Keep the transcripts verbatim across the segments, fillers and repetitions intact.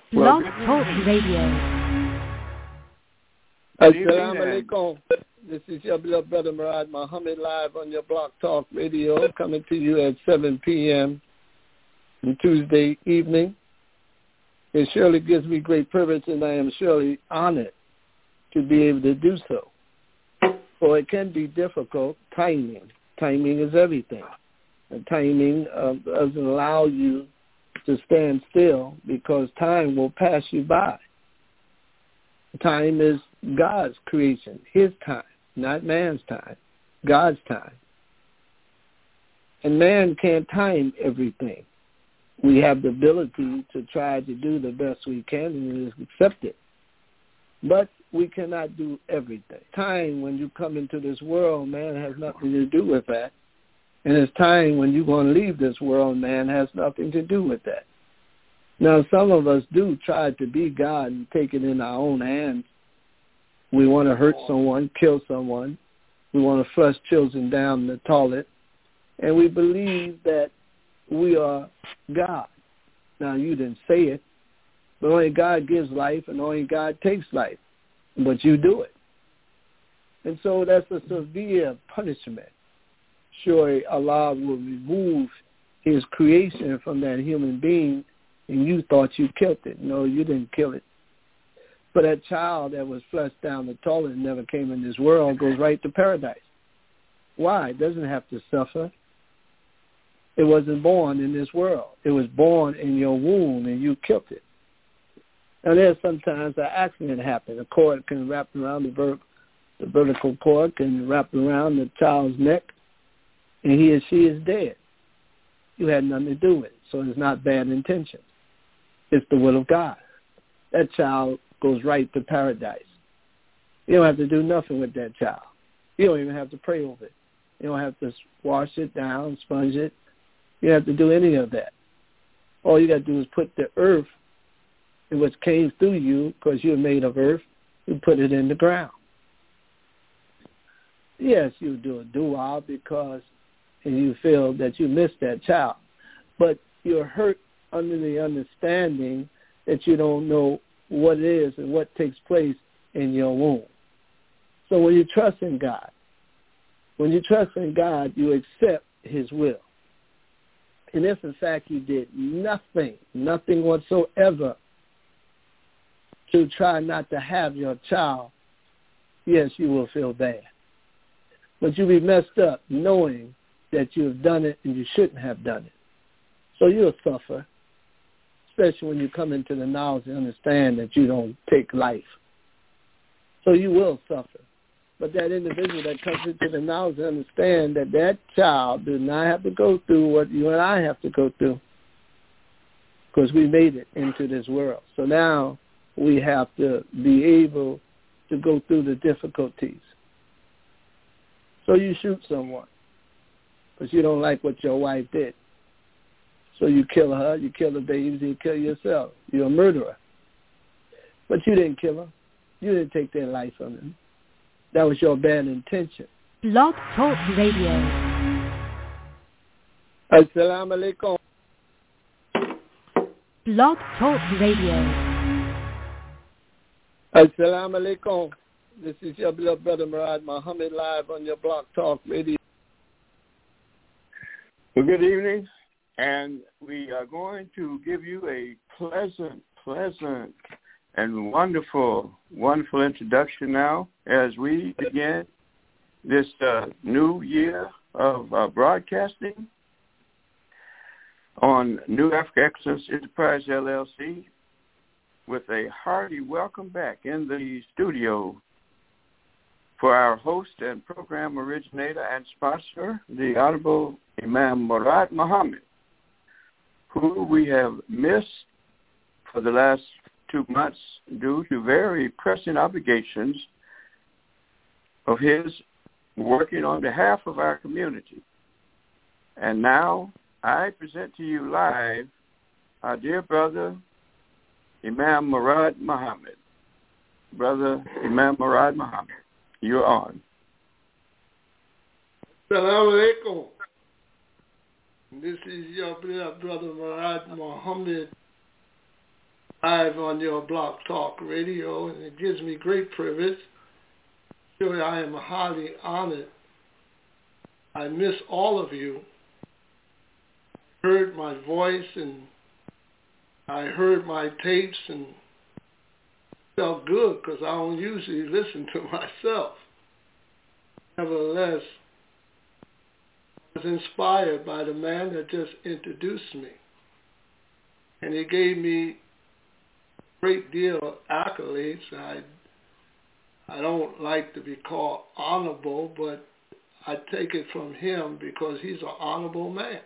Blog Talk Radio. Assalamu alaikum. This is your beloved brother Murad Muhammad live on your Blog Talk Radio, coming to you at seven p.m. on Tuesday evening. It surely gives me great privilege, and I am surely honored to be able to do so. For it can be difficult. Timing. Timing is everything. And timing uh, doesn't allow you to stand still because time will pass you by. Time is God's creation, his time, not man's time, God's time. And man can't time everything. We have the ability to try to do the best we can, and it is accepted. But we cannot do everything. Time, when you come into this world, man, has nothing to do with that. And it's time when you're going to leave this world, man, has nothing to do with that. Now, some of us do try to be God and take it in our own hands. We want to hurt someone, kill someone. We want to flush children down the toilet. And we believe that we are God. Now, you didn't say it, but only God gives life and only God takes life. But you do it. And so that's a severe punishment. Sure, Allah will remove his creation from that human being, and you thought you killed it. No, you didn't kill it. But that child that was flushed down the toilet and never came in this world goes right to paradise. Why? It doesn't have to suffer. It wasn't born in this world. It was born in your womb, and you killed it. Now, there's sometimes an accident happen. A cord can wrap around the, ver- the vertical cord, can wrap around the child's neck, and he or she is dead. You had nothing to do with it, so it's not bad intention. It's the will of God. That child goes right to paradise. You don't have to do nothing with that child. You don't even have to pray over it. You don't have to wash it down, sponge it. You don't have to do any of that. All you got to do is put the earth, which came through you because you're made of earth, you put it in the ground. Yes, you do a dua because and you feel that you missed that child. But you're hurt under the understanding that you don't know what it is and what takes place in your womb. So when you trust in God, when you trust in God, you accept his will. And if, in fact, you did nothing, nothing whatsoever to try not to have your child, yes, you will feel bad. But you'll be messed up knowing that you have done it and you shouldn't have done it. So you'll suffer, especially when you come into the knowledge and understand that you don't take life. So you will suffer. But that individual that comes into the knowledge and understand that that child does not have to go through what you and I have to go through because we made it into this world. So now we have to be able to go through the difficulties. So you shoot someone because you don't like what your wife did. So you kill her, you kill the babies, you kill yourself. You're a murderer. But you didn't kill her. You didn't take their life from them. That was your bad intention. Blog Talk Radio. Assalamu alaikum. Blog Talk Radio. Assalamu alaikum. This is your beloved brother Murad Muhammad live on your Blog Talk Radio. Well, good evening, and we are going to give you a pleasant, pleasant, and wonderful, wonderful introduction now as we begin this uh, new year of uh, broadcasting on New Africa Excellence Enterprise, L L C, with a hearty welcome back in the studio for our host and program originator and sponsor, the Honorable Imam Murad Muhammad, who we have missed for the last two months due to very pressing obligations of his working on behalf of our community. And now I present to you live our dear brother, Imam Murad Muhammad. Brother Imam Murad Muhammad, you're on. Assalamu alaikum. This is your brother Murad Muhammad live on your Blog Talk Radio, and it gives me great privilege. Sure, I am highly honored. I miss all of you. I heard my voice and I heard my tapes and felt good because I don't usually listen to myself. Nevertheless, I was inspired by the man that just introduced me. And he gave me a great deal of accolades. I, I don't like to be called honorable, but I take it from him because he's an honorable man.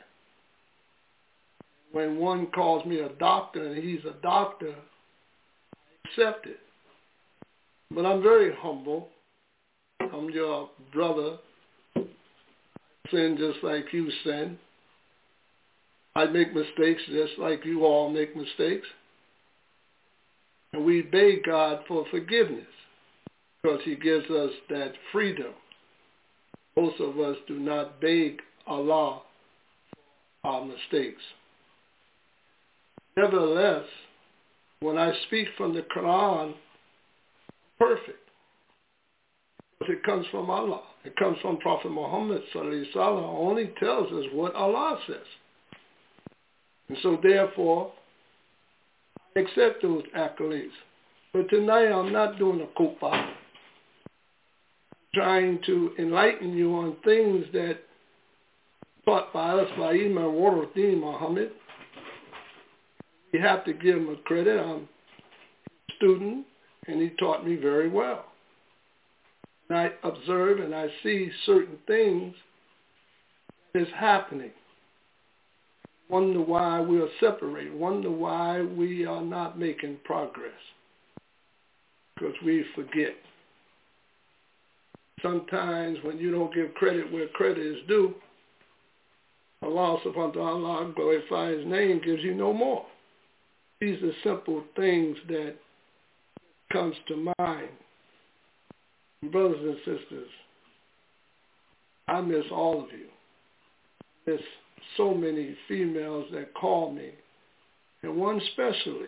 When one calls me a doctor and he's a doctor, I accept it. But I'm very humble. I'm your brother. I sin just like you sin. I make mistakes just like you all make mistakes. And we beg God for forgiveness because he gives us that freedom. Most of us do not beg Allah for our mistakes. Nevertheless, when I speak from the Quran, perfect. Because it comes from Allah. It comes from Prophet Muhammad sallallahu alaihi wasallam. Only tells us what Allah says. And so therefore, I accept those accolades. But tonight I'm not doing a kupa. I'm trying to enlighten you on things that taught by us by Imam Waruddin Muhammad. You have to give him a credit. I'm a student, and he taught me very well. And I observe and I see certain things that is happening. Wonder why we are separated. Wonder why we are not making progress. Because we forget. Sometimes when you don't give credit where credit is due, Allah subhanahu wa ta'ala, glorify his name, gives you no more. These are simple things that comes to mind. Brothers and sisters, I miss all of you. I miss so many females that call me, and one especially.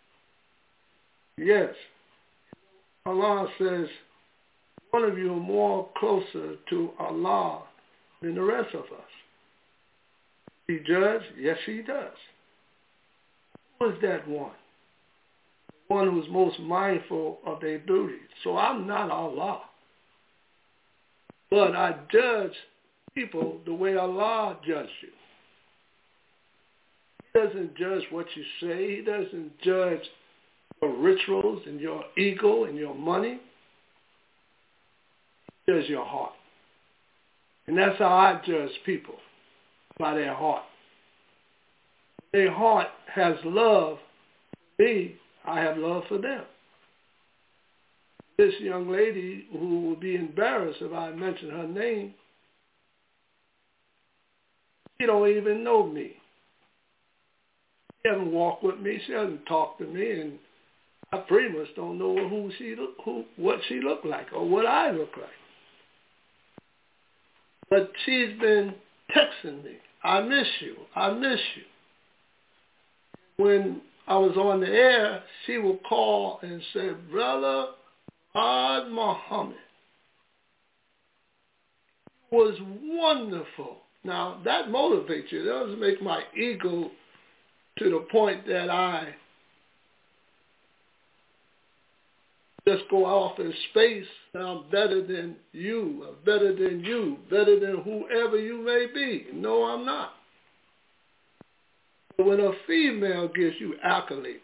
Yes, Allah says one of you are more closer to Allah than the rest of us. He judge? Yes, he does. Who is that one? The one who's most mindful of their duties. So I'm not Allah. But I judge people the way Allah judged you. He doesn't judge what you say. He doesn't judge your rituals and your ego and your money. He judges your heart. And that's how I judge people, by their heart. Their heart has love for me, I have love for them. This young lady who will be embarrassed if I mention her name, she don't even know me. She hasn't walked with me. She hasn't talked to me, and I pretty much don't know who she look, who what she looked like or what I look like. But she's been texting me. I miss you. I miss you. When I was on the air, she would call and say, Brother Ad Muhammad, it was wonderful. Now, that motivates you. That doesn't make my ego to the point that I just go off in space and I'm better than you, or better than you, better than whoever you may be. No, I'm not. But when a female gives you accolades,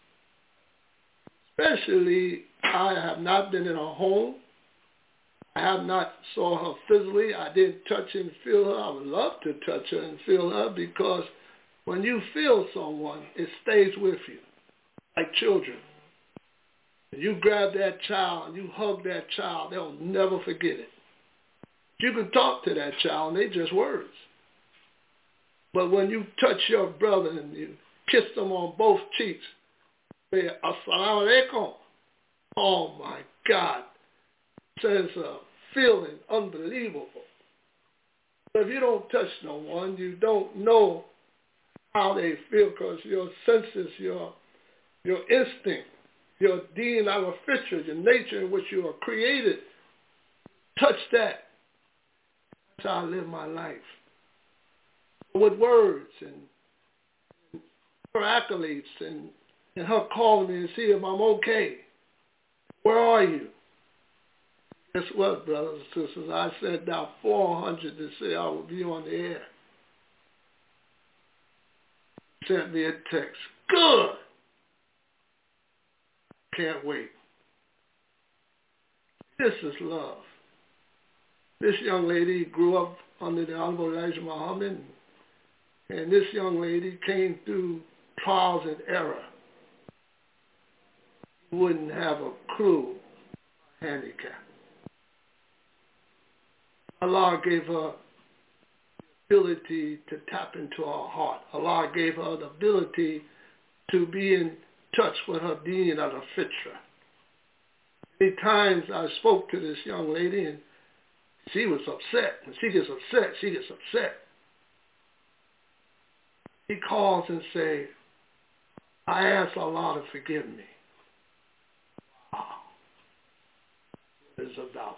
especially I have not been in her home, I have not saw her physically, I didn't touch and feel her. I would love to touch her and feel her because when you feel someone, it stays with you, like children. You grab that child and you hug that child, they'll never forget it. You can talk to that child and they just words. But when you touch your brother and you kiss them on both cheeks, say, Assalamu alaikum. Oh my God. It's a feeling unbelievable. But if you don't touch no one, you don't know how they feel because your senses, your your instinct, your D N A fitra, your nature in which you are created. Touch that. That's how I live my life. With words and her accolades and, and her calling me and see if I'm okay. Where are you? Guess what, brothers and sisters? I sent out four hundred to say I will be on the air. Sent me a text. Good. Can't wait. This is love. This young lady grew up under the Honorable Elijah Muhammad, and this young lady came through trials and error. You wouldn't have a clue handicap. Allah gave her the ability to tap into her heart. Allah gave her the ability to be in touch with her deen and her fitra. Many times I spoke to this young lady and she was upset. When she gets upset, she gets upset. He calls and says, I ask Allah to forgive me. Wow. What is about?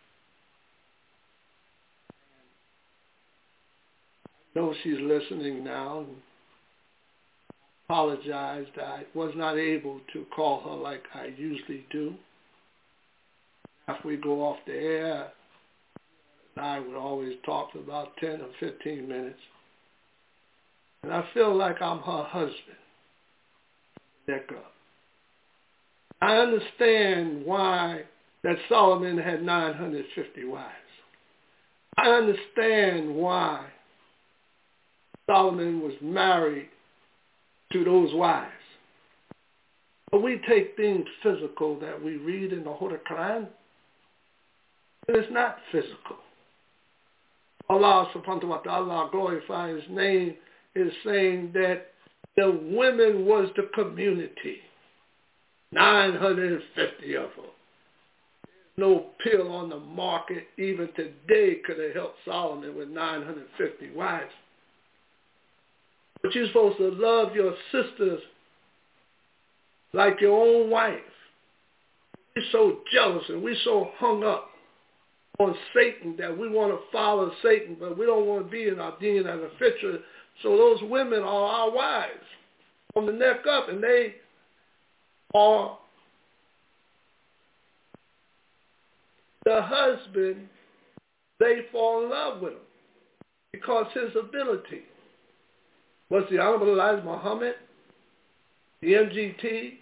I know she's listening now. And apologized. I was not able to call her like I usually do. After we go off the air, I would always talk for about ten or fifteen minutes. And I feel like I'm her husband. Neck up. I understand why that Solomon had nine hundred fifty wives. I understand why Solomon was married to those wives. But we take things physical that we read in the Holy Quran, and it's not physical. Allah subhanahu wa ta'ala, glorify his name, is saying that the women was the community. nine hundred fifty of them. No pill on the market even today could have helped Solomon with nine hundred fifty wives. But you're supposed to love your sisters like your own wife. We're so jealous and we're so hung up on Satan that we want to follow Satan, but we don't want to be in our deen and our fitra. So those women are our wives from the neck up, and they are the husband. They fall in love with him because his ability was the Honorable Elijah Muhammad, the M G T,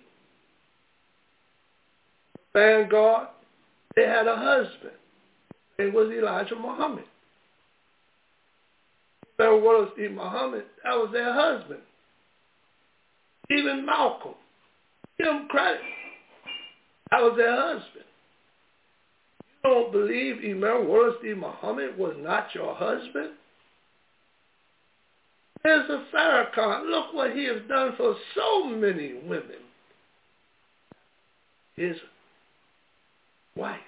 Vanguard. They had a husband. It was Elijah Muhammad. Remember what was Muhammad? That was their husband. Even Malcolm. Give them credit. That was their husband. You don't believe Imam Warasi Muhammad was not your husband? There's a Farrakhan. Look what he has done for so many women. His wife.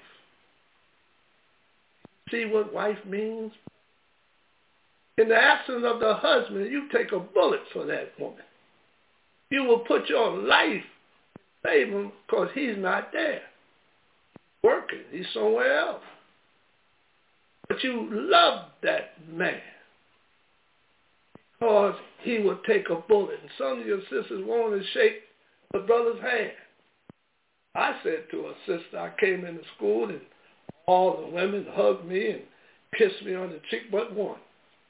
See what wife means? In the absence of the husband, you take a bullet for that woman. You will put your life in favor because he's not there. He's working. He's somewhere else. But you love that man because he will take a bullet. And some of your sisters want to shake the brother's hand. I said to a sister, I came into school and all the women hugged me and kissed me on the cheek but one.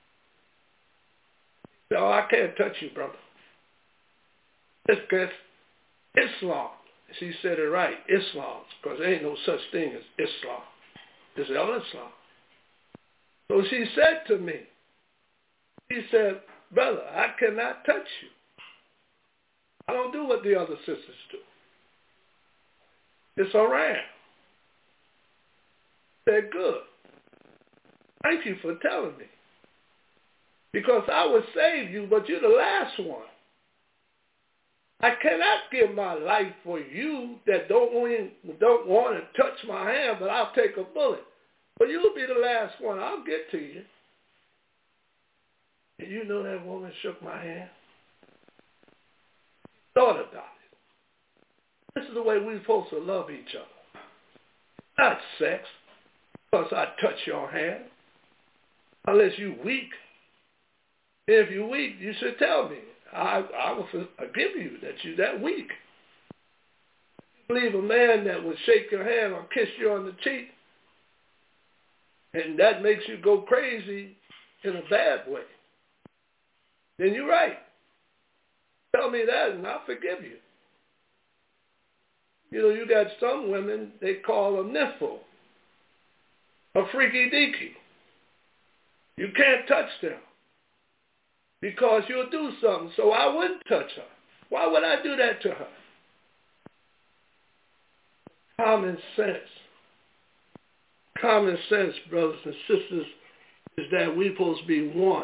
She said, oh, I can't touch you, brother. It's because Islam. She said it right, Islam, because there ain't no such thing as Islam. It's al-Islam. So she said to me, she said, brother, I cannot touch you. I don't do what the other sisters do. It's Iran. They're good. Thank you for telling me. Because I would save you, but you're the last one. I cannot give my life for you that don't want, don't want to touch my hand, but I'll take a bullet. But you'll be the last one. I'll get to you. And you know that woman shook my hand? Thought about it. is the way we're supposed to love each other. Not sex, because I touch your hand, unless you're weak. If you're weak, you should tell me. I, I will forgive you that you're that weak. If you believe a man that would shake your hand or kiss you on the cheek, and that makes you go crazy in a bad way, then you're right. Tell me that and I'll forgive you. You know, you got some women, they call a nympho, a freaky deaky. You can't touch them because you'll do something, so I wouldn't touch her. Why would I do that to her? Common sense. Common sense, brothers and sisters, is that we're supposed to be one.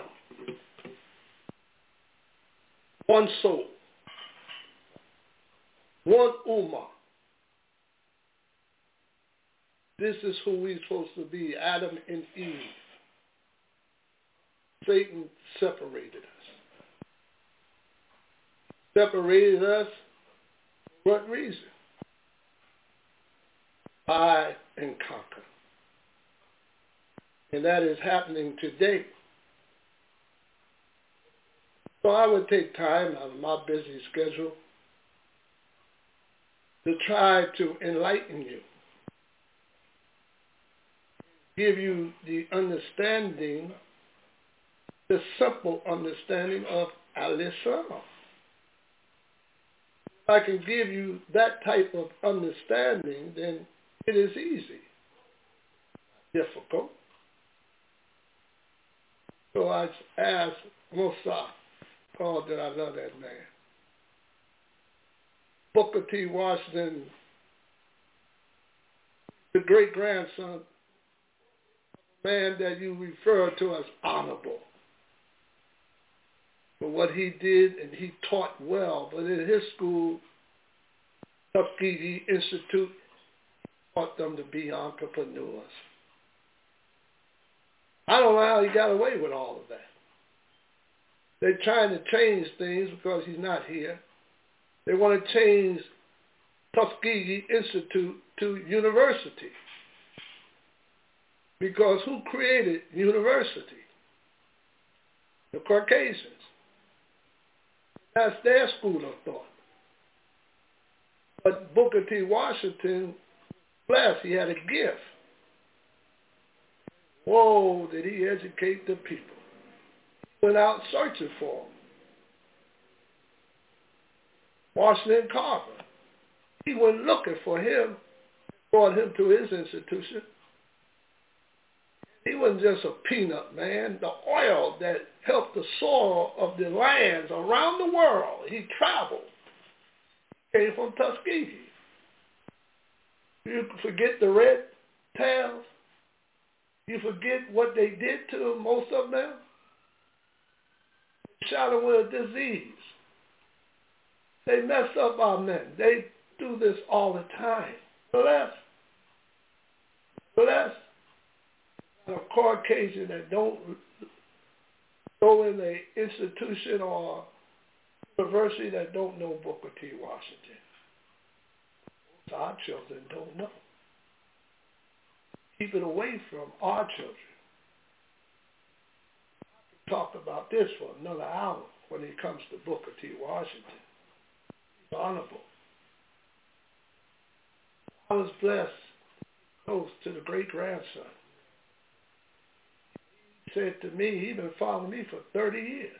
One soul. One ummah. This is who we're supposed to be, Adam and Eve. Satan separated us. Separated us for what reason? Divide and conquer. And that is happening today. So I would take time out of my busy schedule to try to enlighten you. Give you the understanding, the simple understanding of Al-Islam. If I can give you that type of understanding, then it is easy. Difficult. So I asked Musa, God, that I love that man. Booker T. Washington, the great-grandson, man that you refer to as honorable for what he did, and he taught well. But in his school, Tuskegee Institute, taught them to be entrepreneurs. I don't know how he got away with all of that. They're trying to change things because he's not here. They want to change Tuskegee Institute to university. Because who created university? The Caucasians. That's their school of thought. But Booker T. Washington, blessed, he had a gift. Whoa, did he educate the people. He went out searching for them. Washington Carver, he went looking for him, brought him to his institution. He wasn't just a peanut, man. The oil that helped the soil of the lands around the world, he traveled, came from Tuskegee. You forget the red tails? You forget what they did to most of them? They shot them with a disease. They mess up our men. They do this all the time. Bless. Bless. A Caucasian that don't go in an institution or university that don't know Booker T. Washington. So our children don't know. Keep it away from our children. I can talk about this for another hour when it comes to Booker T. Washington. He's honorable. I was blessed, close to the great-grandson. He said to me, he's been following me for thirty years.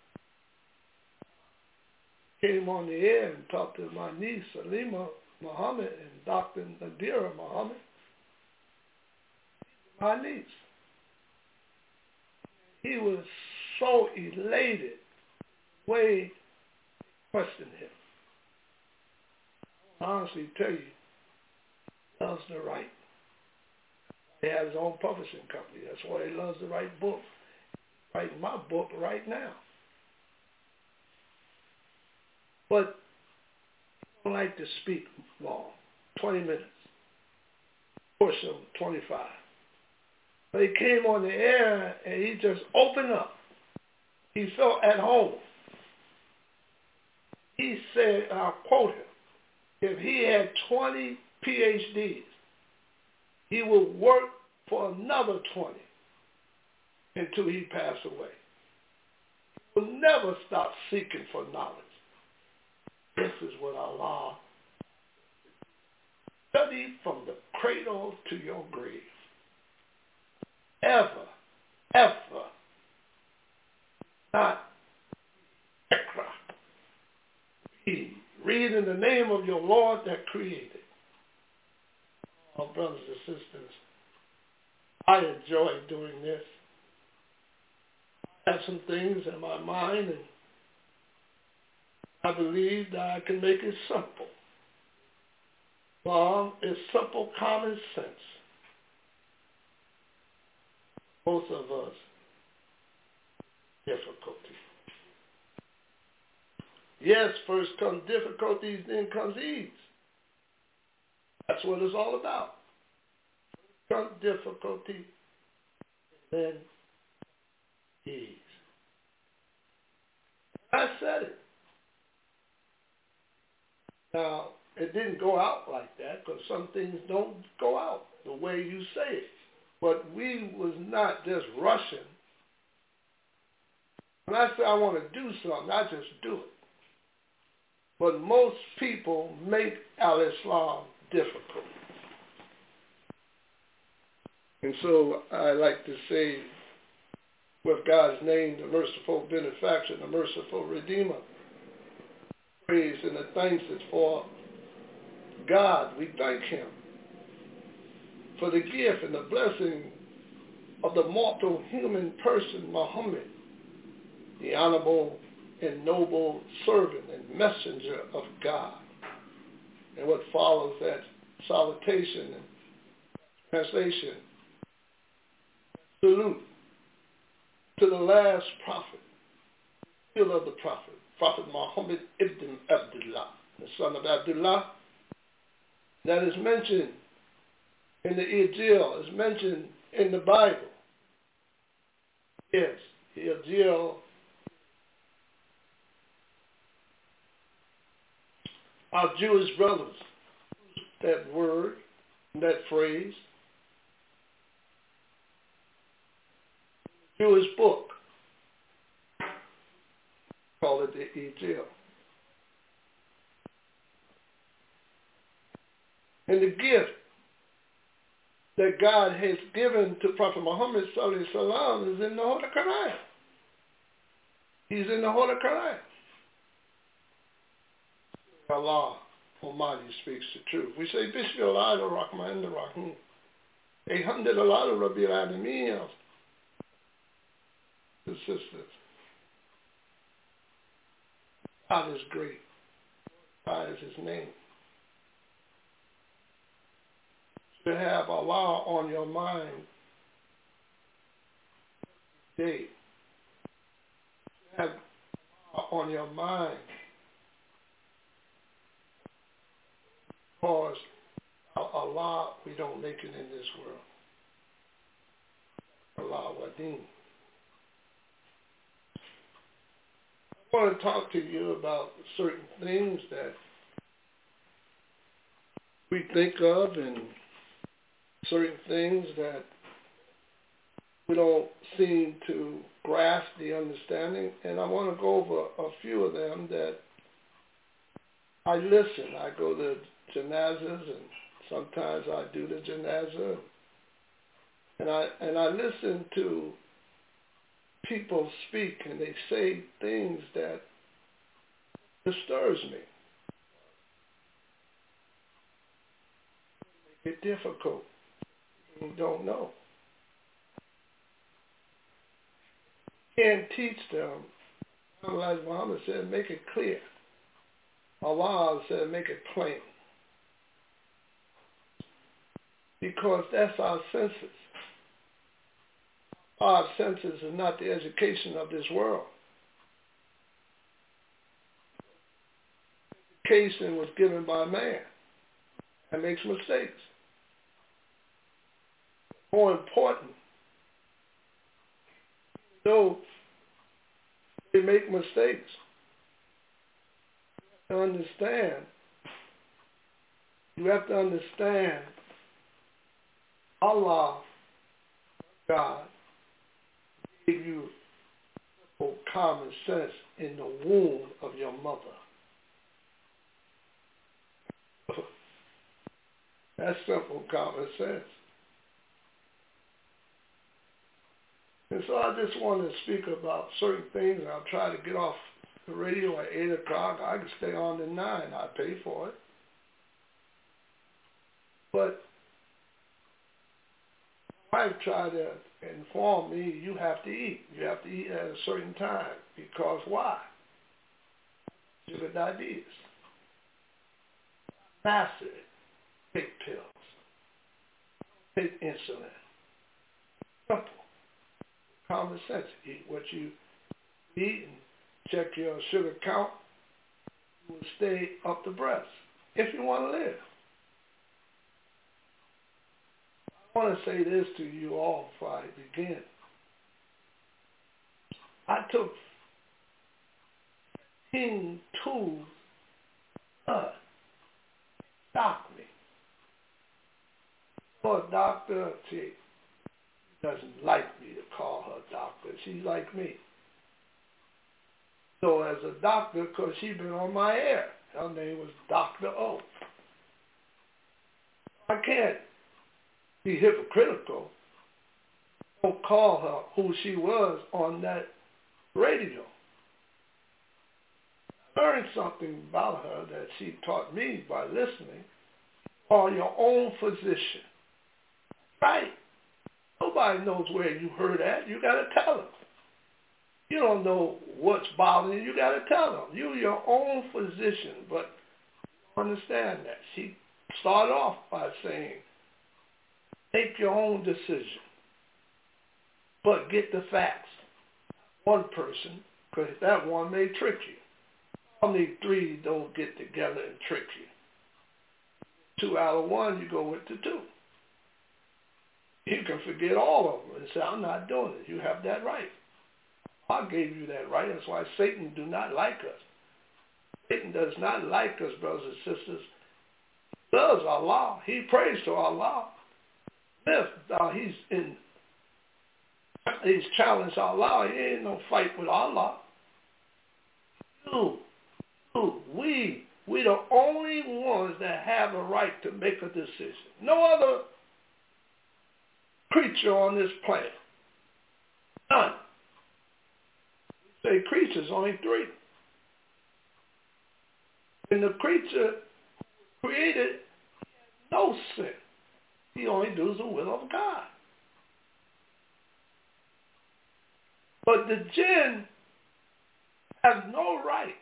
Came on the air and talked to my niece, Salima Muhammad, and Doctor Nadira Muhammad. My niece. He was so elated the way they questioned him. I honestly tell you, he loves to write. He has his own publishing company. That's why he loves to write books. He's writing my book right now. But I don't like to speak long, twenty minutes. Push him, twenty-five. But he came on the air and he just opened up. He felt at home. He said, I'll quote him, if he had twenty P H Ds, he would work for another twenty until he passed away. He will never stop seeking for knowledge. This is what Allah study from the cradle to your grave. Ever, ever not read. Read in the name of your Lord that created. Oh, brothers and sisters, I enjoy doing this. I have some things in my mind, and I believe that I can make it simple. Well, it's simple common sense. Both of us, difficulty. Yes, first comes difficulties, then comes ease. That's what it's all about. First comes difficulty, then ease. I said it. Now, it didn't go out like that because some things don't go out the way you say it. But we was not just rushing. When I say I want to do something, I just do it. But most people make al-Islam difficult. And so I like to say, with God's name, the merciful benefactor, the merciful redeemer, praise and the thanks is for God. We thank him for the gift and the blessing of the mortal human person, Muhammad, the honorable and noble servant and messenger of God. And what follows that salutation and translation, salute to the last prophet, seal of the prophet, Prophet Muhammad ibn Abdullah, the son of Abdullah, that is mentioned in the Injil, is mentioned in the Bible. Yes, the Injil, our Jewish brothers, that word, that phrase, Jewish book, call it the Injil. And the gift that God has given to Prophet Muhammad sallallahu alaihi wasallam is in the Holy Quran. He's in the Holy Quran. Allah Almighty speaks the truth. We say, Bismillah ar-Rahman ar-Rahim. Alhamdulillah Rabbil Alameen. The sisters. God is great. God is his name. To have Allah on your mind day. To have Allah on your mind. Because Allah, we don't make it in this world. Allah Wadeen. I want to talk to you about certain things that we think of and certain things that we don't seem to grasp the understanding. And I want to go over a few of them that I listen. I go to janazas, and sometimes I do the janazah. And I, and I listen to people speak, and they say things that disturbs me. Make it difficult. You don't know. Can't teach them. Like Muhammad said, make it clear. Allah said, make it plain. Because that's our senses. Our senses is not the education of this world. Education was given by man and makes mistakes. More important, though they make mistakes, to understand You have to understand Allah, God, gave you simple common sense in the womb of your mother. That's simple common sense. And so I just want to speak about certain things. I'll try to get off the radio at eight o'clock. I can stay on to nine. I pay for it. But my wife tried to inform me, you have to eat. You have to eat at a certain time. Because why? Sugar diabetes. Massive. Take pills. Take insulin. Simple. Common sense. Eat what you eat and check your sugar count. You will stay up the breast if you want to live. I want to say this to you all before I begin. I took fifteen tubes of blood. Shocked me. So a doctor, she doesn't like me to call her doctor. She's like me. So as a doctor, because she'd been on my air, her name was Doctor O. I can't be hypocritical. Don't call her who she was on that radio. I learned something about her that she taught me by listening. Call your own physician. Right. Nobody knows where you heard that. You got to tell them. You don't know what's bothering you. You got to tell them. You're your own physician, but understand that. She started off by saying, make your own decision, but get the facts. One person, because that one may trick you. Only three don't get together and trick you. Two out of one, you go with the two. You can forget all of them and say, I'm not doing it. You have that right. I gave you that right. That's why Satan do not like us. Satan does not like us, brothers and sisters. He loves Allah. He prays to Allah. If uh, he's in, he's challenged Allah. He ain't no fight with Allah. You, you, we, we the only ones that have a right to make a decision. No other creature on this planet. None. We say creatures, only three. And the creature created no sin. He only does the will of God. But the jinn has no right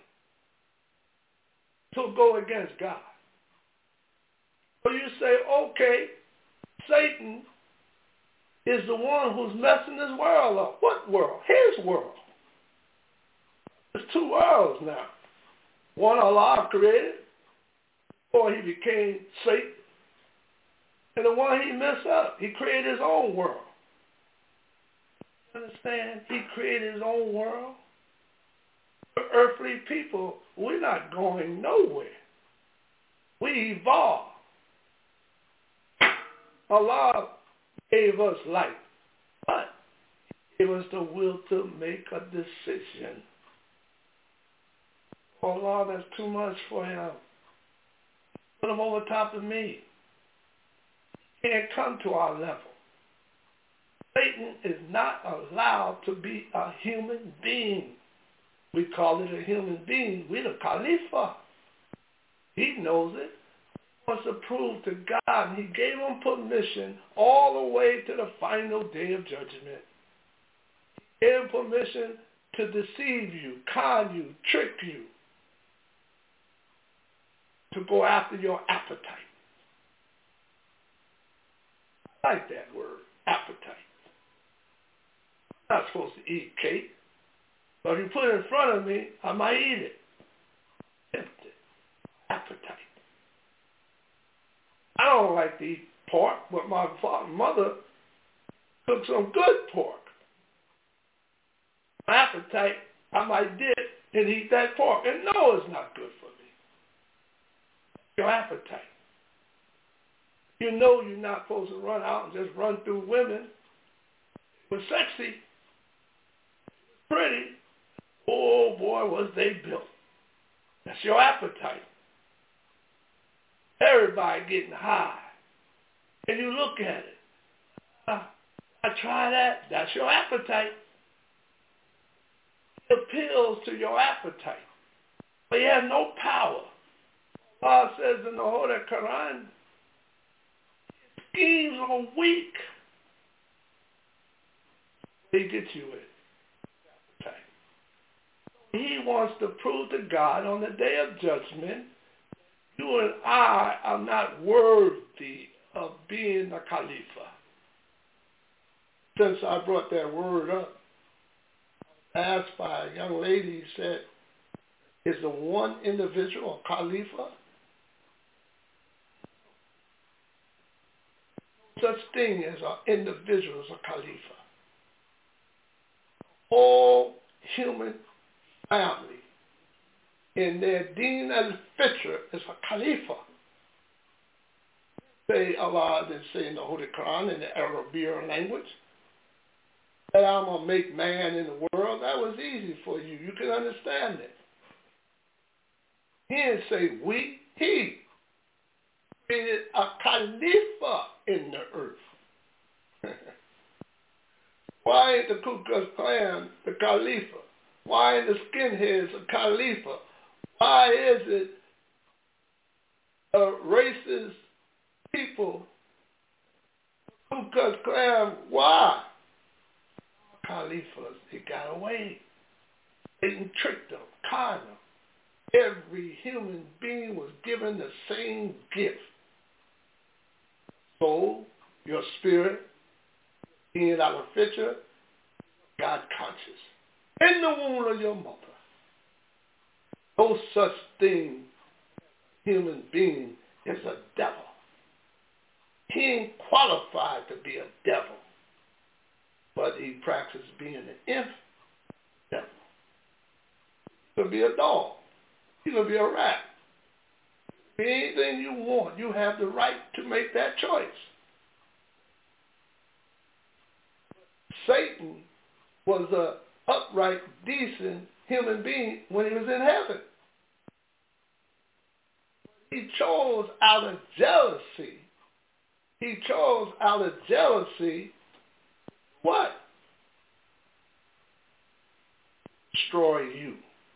to go against God. So you say, okay, Satan is the one who's messing this world up. What world? His world. There's two worlds now. One Allah created before he became Satan. And the one he messed up. He created his own world. Understand? He created his own world. For earthly people, we're not going nowhere. We evolved. Allah gave us life, but he gave us the will to make a decision. Allah, that's too much for him. Put him over top of me. He can't come to our level. Satan is not allowed to be a human being. We call it a human being. We're the Khalifa. He knows it. He wants to prove to God, and he gave him permission all the way to the final day of judgment. He gave him permission to deceive you, con you, trick you, to go after your appetite. I like that word, appetite. I'm not supposed to eat cake, but if you put it in front of me, I might eat it. Tempted. Appetite. I don't like to eat pork, but my father, mother cooked some good pork. My appetite, I might dip and eat that pork. And no, it's not good for me. Your appetite. You know you're not supposed to run out and just run through women. It was sexy, pretty. Oh, boy, was they built. That's your appetite. Everybody getting high. And you look at it. Uh, I try that. That's your appetite. It appeals to your appetite. But you have no power. God says in the Holy Quran, schemes are weak. He gets you with appetite. He wants to prove to God on the day of judgment, you and I are not worthy of being the Khalifa. Since I brought that word up, asked by a young lady, said, is the one individual a Khalifa? No such thing as an individual as a Khalifa. All human family in their deen al-fitr is a Khalifa. Say Allah didn't say in the Holy Quran in the Arabic language that I'm going to make man in the world. That was easy for you. You can understand it. He didn't say we. He created a Khalifa in the earth. Why ain't the Ku Klux Klan the Khalifa? Why ain't the skinheads a Khalifa? Why is it a racist people, Ku Klux Klan? Why? Khalifas, they got away. They tricked them, conned them. Every human being was given the same gift. Soul, your spirit, being out of fitr, God conscious. In the womb of your mother. No such thing, human being, is a devil. He ain't qualified to be a devil. But he practices being an imp, devil. He could be a dog. He could be a rat. Anything you want, you have the right to make that choice. Satan was an upright, decent human being when he was in heaven. He chose out of jealousy. He chose out of jealousy what? Destroy you.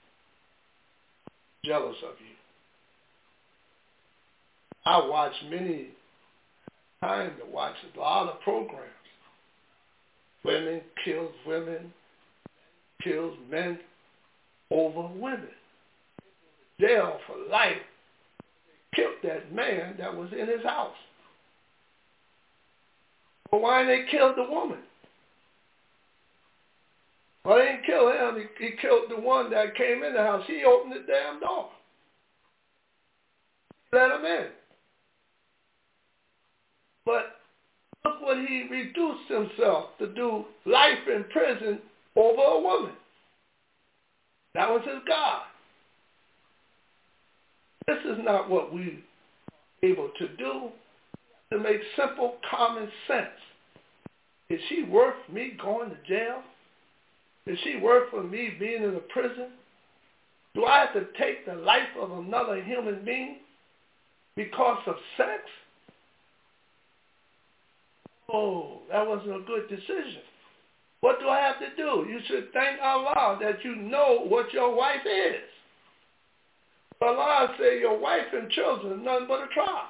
Jealous of you. I watch many times to watch a lot of programs. Women kills women, kills men over women. Jail for life. Killed that man that was in his house. But why didn't they kill the woman? Well, they didn't kill him. He, he killed the one that came in the house. He opened the damn door. Let him in. But look what he reduced himself to do, life in prison over a woman. That was his God. This is not what we're able to do, to make simple common sense. Is she worth me going to jail? Is she worth for me being in a prison? Do I have to take the life of another human being because of sex? Oh, that wasn't a good decision. What do I have to do? You should thank Allah that you know what your wife is. Allah said your wife and children are nothing but a trial.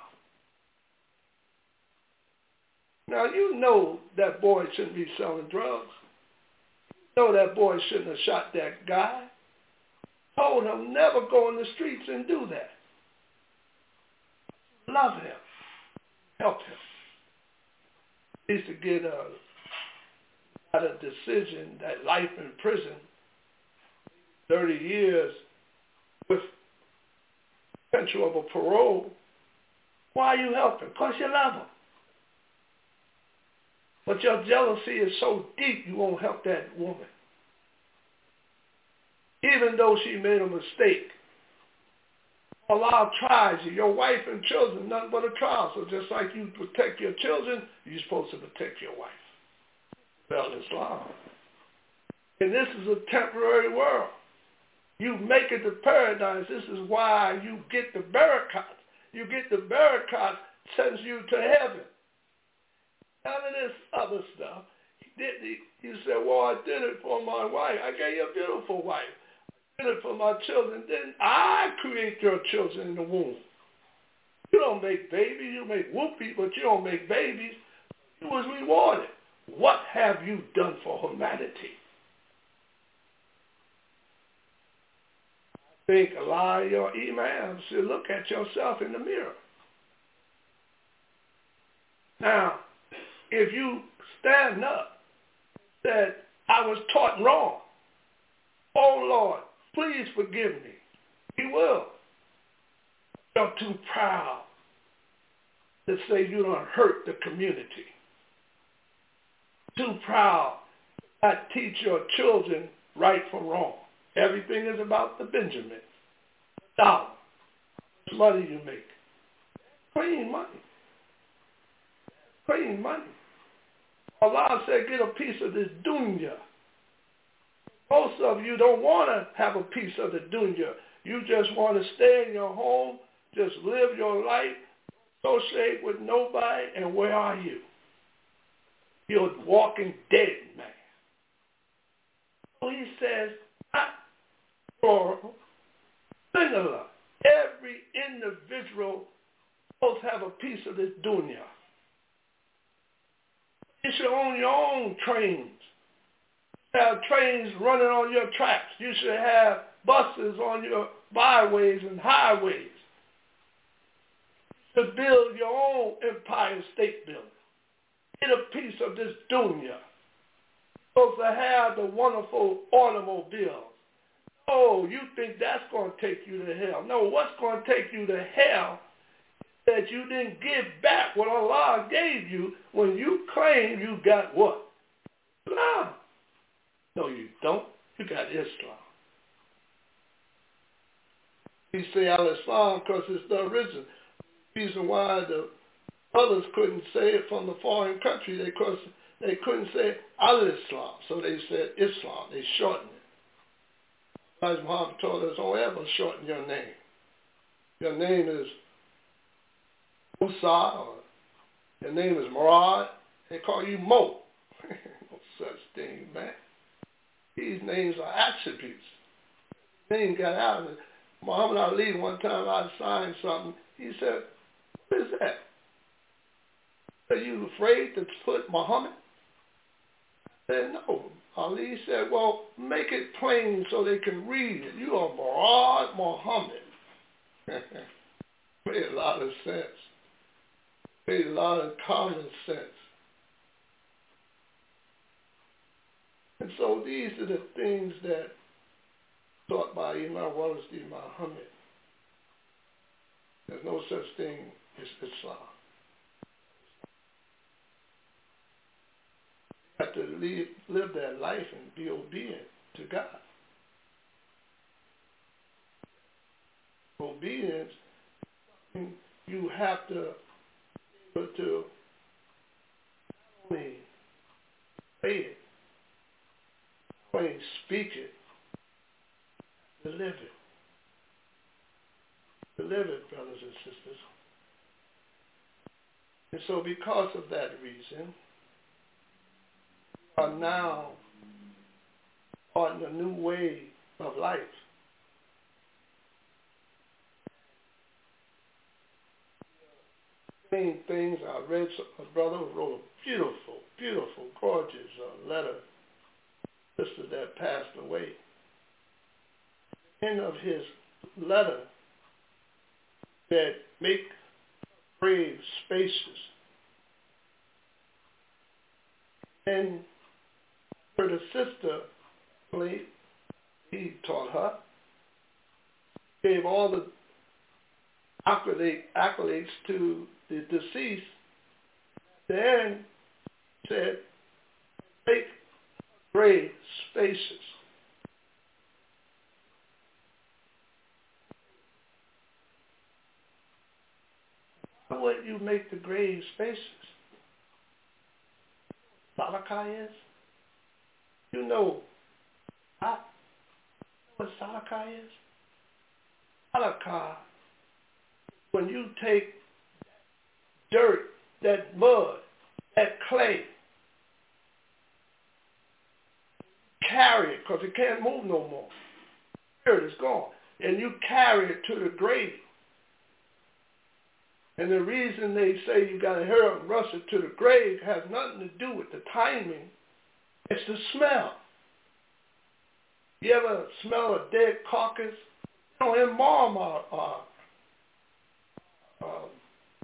Now, you know that boy shouldn't be selling drugs. You know that boy shouldn't have shot that guy. Told him never go in the streets and do that. Love him. Help him. He used to get a, got a decision that life in prison, thirty years with potential of a parole. Why are you helping? Because you love him. But your jealousy is so deep you won't help that woman. Even though she made a mistake. Allah tries you. Your wife and children, nothing but a trial. So just like you protect your children, you're supposed to protect your wife. Well, Islam. And this is a temporary world. You make it to paradise. This is why you get the barakat. You get the barakat, sends you to heaven. None of this other stuff. He did. He, he said, well, I did it for my wife. I gave you a beautiful wife. I did it for my children. Then I create your children in the womb. You don't make babies. You make whoopee, but you don't make babies. You was rewarded. What have you done for humanity? I think a lot of your imams should look at yourself in the mirror. Now, if you stand up and said, I was taught wrong, oh Lord, please forgive me. He will. You're too proud to say you don't hurt the community. Too proud to not teach your children right from wrong. Everything is about the Benjamin. The dollar. How much money you make. Clean money. Clean money. Allah said, get a piece of this dunya. Most of you don't want to have a piece of the dunya. You just want to stay in your home, just live your life, associate with nobody, and where are you? You're a walking dead man. So he says, not for singular. Every individual supposed to have a piece of this dunya. You should own your own trains. You should have trains running on your tracks. You should have buses on your byways and highways. You should build your own Empire State Building. Get a piece of this dunya. You're supposed to have the wonderful automobiles. Oh, you think that's going to take you to hell. No, what's going to take you to hell that you didn't give back what Allah gave you when you claim you got what? Islam. No, you don't. You got Islam. We say al-Islam because it's the original. The reason why the others couldn't say it from the foreign country, they, because they couldn't say al-Islam. So they said Islam. They shortened it. As Muhammad told us, don't ever shorten your name. Your name is Musa, or your name is Murad. They call you Mo. No such thing, man. These names are attributes. Name got out of it. Muhammad Ali, one time I signed something. He said, what is that? Are you afraid to put Muhammad? I said, no. Ali said, well, make it plain so they can read it. You are Murad Muhammad. Made a lot of sense. Made a lot of common sense. And so these are the things that taught by Imam Wallenstein Muhammad. There's no such thing as Islam. You have to live, live that life and be obedient to God. Obedience, you have to be able to not only say it, not only speak it, to live it. To live it, brothers and sisters. And so because of that reason, we are now on a new way of life. Main things, I read, a brother wrote a beautiful, beautiful, gorgeous uh, letter, sister that passed away. End of his letter that make brave spaces. And for the sister, he taught her, gave all the accolade, accolades to the deceased. Then said, make brave spaces. Why would you make the grave spacious? Salakai is? You know, I, you know what Salakai is? Salakai, when you take dirt, that mud, that clay, carry it because it can't move no more. Spirit is gone. And you carry it to the grave. And the reason they say you got to hurry and rush it to the grave has nothing to do with the timing. It's the smell. You ever smell a dead carcass? You know, embalm our, our, uh,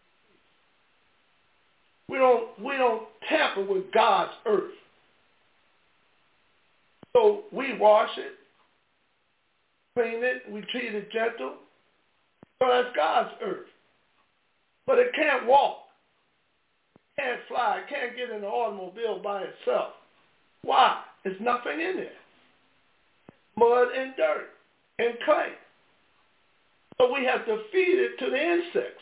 we don't we don't tamper with God's earth. So we wash it, clean it, we treat it gentle. So that's God's earth. But it can't walk. It can't fly. It can't get in an automobile by itself. Why? There's nothing in there. Mud and dirt and clay. So we have to feed it to the insects,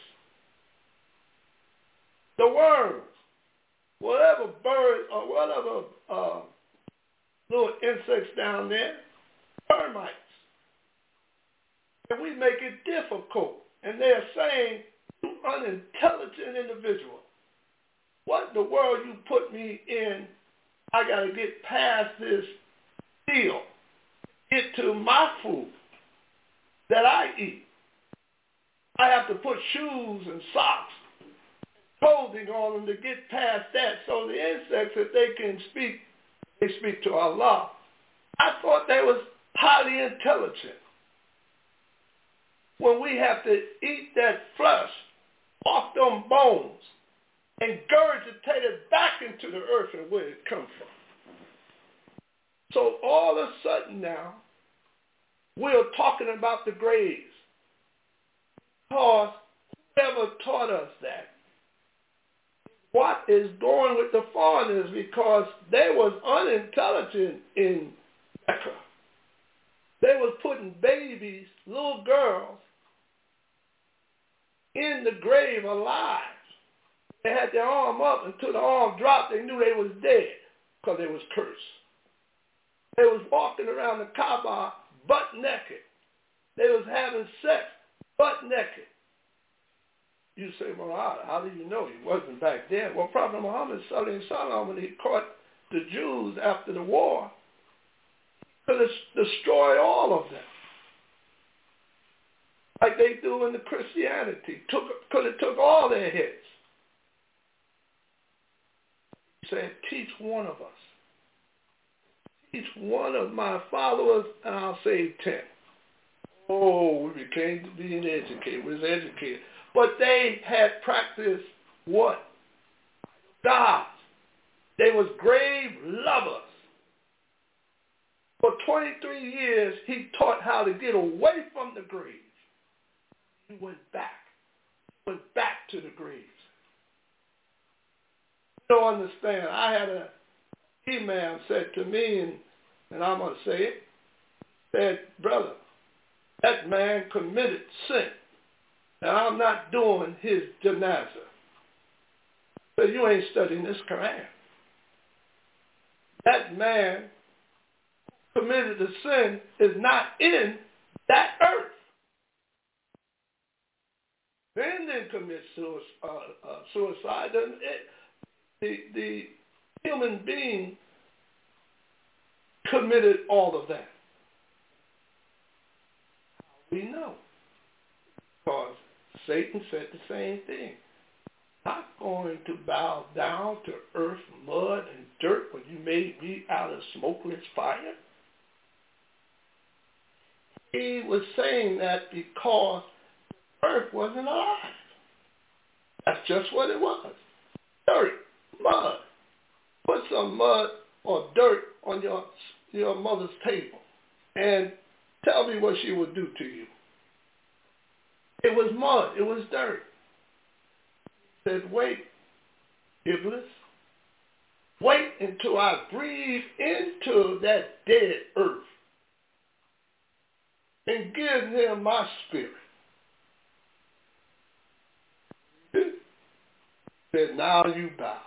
the worms, whatever bird or whatever uh, little insects down there, termites. And we make it difficult. And they're saying, you unintelligent individual, what in the world you put me in? I got to get past this deal, get to my food that I eat. I have to put shoes and socks, clothing on them to get past that. So the insects, if they can speak, they speak to Allah. I thought they was highly intelligent. When we have to eat that flesh off them bones and regurgitate it back into the earth and where it comes from. So all of a sudden now, we're talking about the graves. Because whoever taught us that? What is going with the foreigners? Because they was unintelligent in Mecca. They was putting babies, little girls, in the grave alive. They had their arm up until the arm dropped. They knew they was dead because they was cursed. They was walking around the Kaaba butt naked. They was having sex butt naked. You say, well, how, how do you know? He wasn't back then. Well, Prophet Muhammad sallallahu alaihi wasallam, when he caught the Jews after the war, could have destroyed all of them. Like they do in the Christianity. Took, could have took all their heads. He said, teach one of us. Teach one of my followers, and I'll save ten. Oh, we became being educated. We was educated. But they had practiced what? Gods. They was grave lovers. For twenty-three years, he taught how to get away from the grave. He went back. He went back to the graves. You don't understand. I had a imam said to me, and, and I'm going to say it, said, brother, that man committed sin. And I'm not doing his janazah. But you ain't studying this Quran. That man who committed the sin is not in that earth. Man didn't commit suicide. Uh, uh, suicide. It, the, the human being committed all of that. We know. Because Satan said the same thing. Not going to bow down to earth, mud, and dirt when you made me out of smokeless fire. He was saying that because earth wasn't alive. That's just what it was. Dirt, mud. Put some mud or dirt on your, your mother's table and tell me what she would do to you. It was mud. It was dirt. He said, wait, Iblis. Wait until I breathe into that dead earth and give him my spirit. Said, now you bow.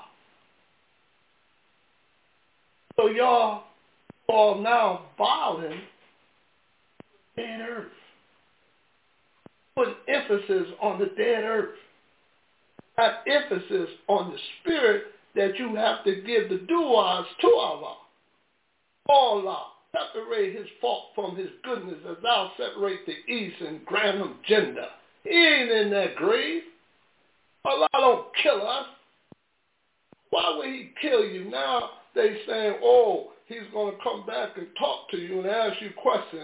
So y'all are now bowing dead earth. Put emphasis on the dead earth. Have emphasis on the spirit that you have to give the du'as to Allah. Allah, separate his fault from his goodness as thou separate the east and grant him gender. He ain't in that grave. Allah don't kill us. Why would he kill you? Now they saying, oh, he's going to come back and talk to you and ask you questions.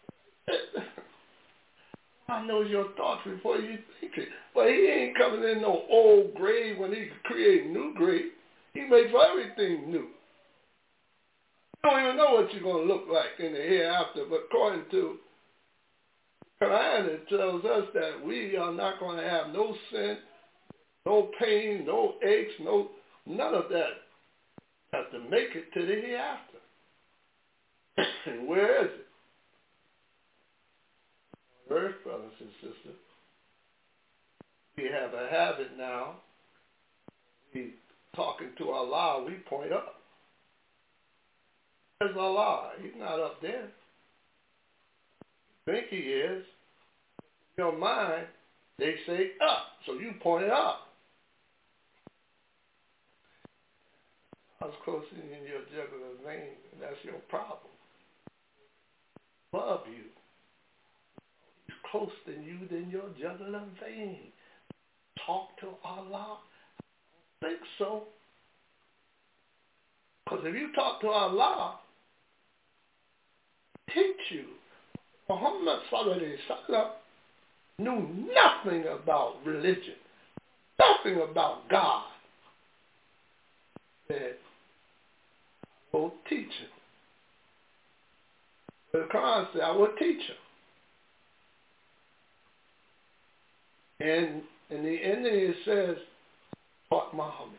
I know your thoughts before you think it. But he ain't coming in no old grave when he can create a new grave. He makes everything new. You don't even know what you're going to look like in the hereafter, but according to Quran, it tells us that we are not going to have no sin, no pain, no aches, no none of that. We have to make it to the hereafter. And where is it? Earth, brothers and sisters. We have a habit now. We talking to Allah, we point up. There's Allah. He's not up there. You think he is. In your mind, they say up. So you point it up. I was close in your jugular vein, and that's your problem. Love you. He's closer than you than your jugular vein. Talk to Allah? I don't think so. Because if you talk to Allah, teach you. Muhammad sallallahu alaihi wasallam knew nothing about religion, nothing about God. He said, I will teach him. The Quran said, I will teach him. And in the ending it says, taught Muhammad.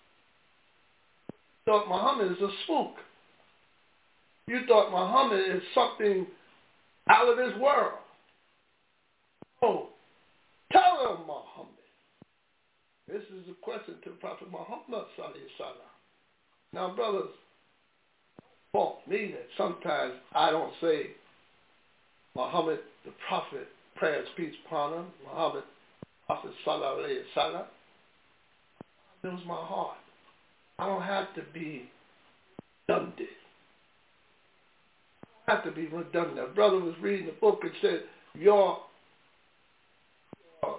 You thought Muhammad is a spook. You thought Muhammad is something out of this world. Oh, tell him Muhammad. This is a question to Prophet Muhammad sallallahu alaihi wasallam. Now, brothers, fault me that sometimes I don't say Muhammad, the Prophet, prayers, peace upon him, Muhammad, Prophet sallallahu alaihi wasallam. It was my heart. I don't have to be redundant. I don't have to be redundant. A brother was reading the book and said, your, your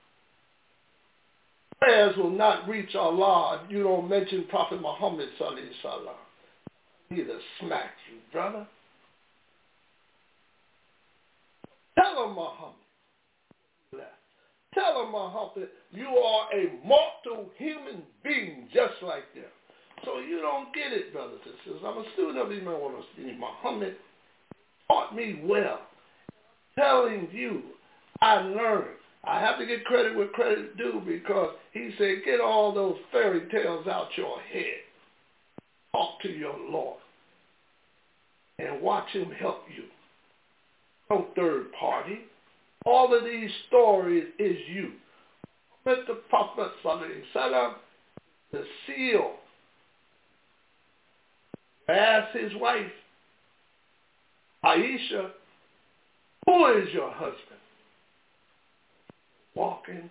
prayers will not reach Allah if you don't mention Prophet Muhammad sallallahu alaihi wasallam. He'll smack you, brother. Tell him Muhammad. Tell him, Muhammad, you are a mortal human being just like them. So you don't get it, brothers and sisters. I'm a student of Imam Muhammad taught me well. Telling you, I learned. I have to get credit where credit due because he said, get all those fairy tales out your head. Talk to your Lord. And watch him help you. No third party. All of these stories is you. With the Prophet sallallahu alaihi wasallam, the seal. Asked his wife, Aisha, who is your husband? Walking.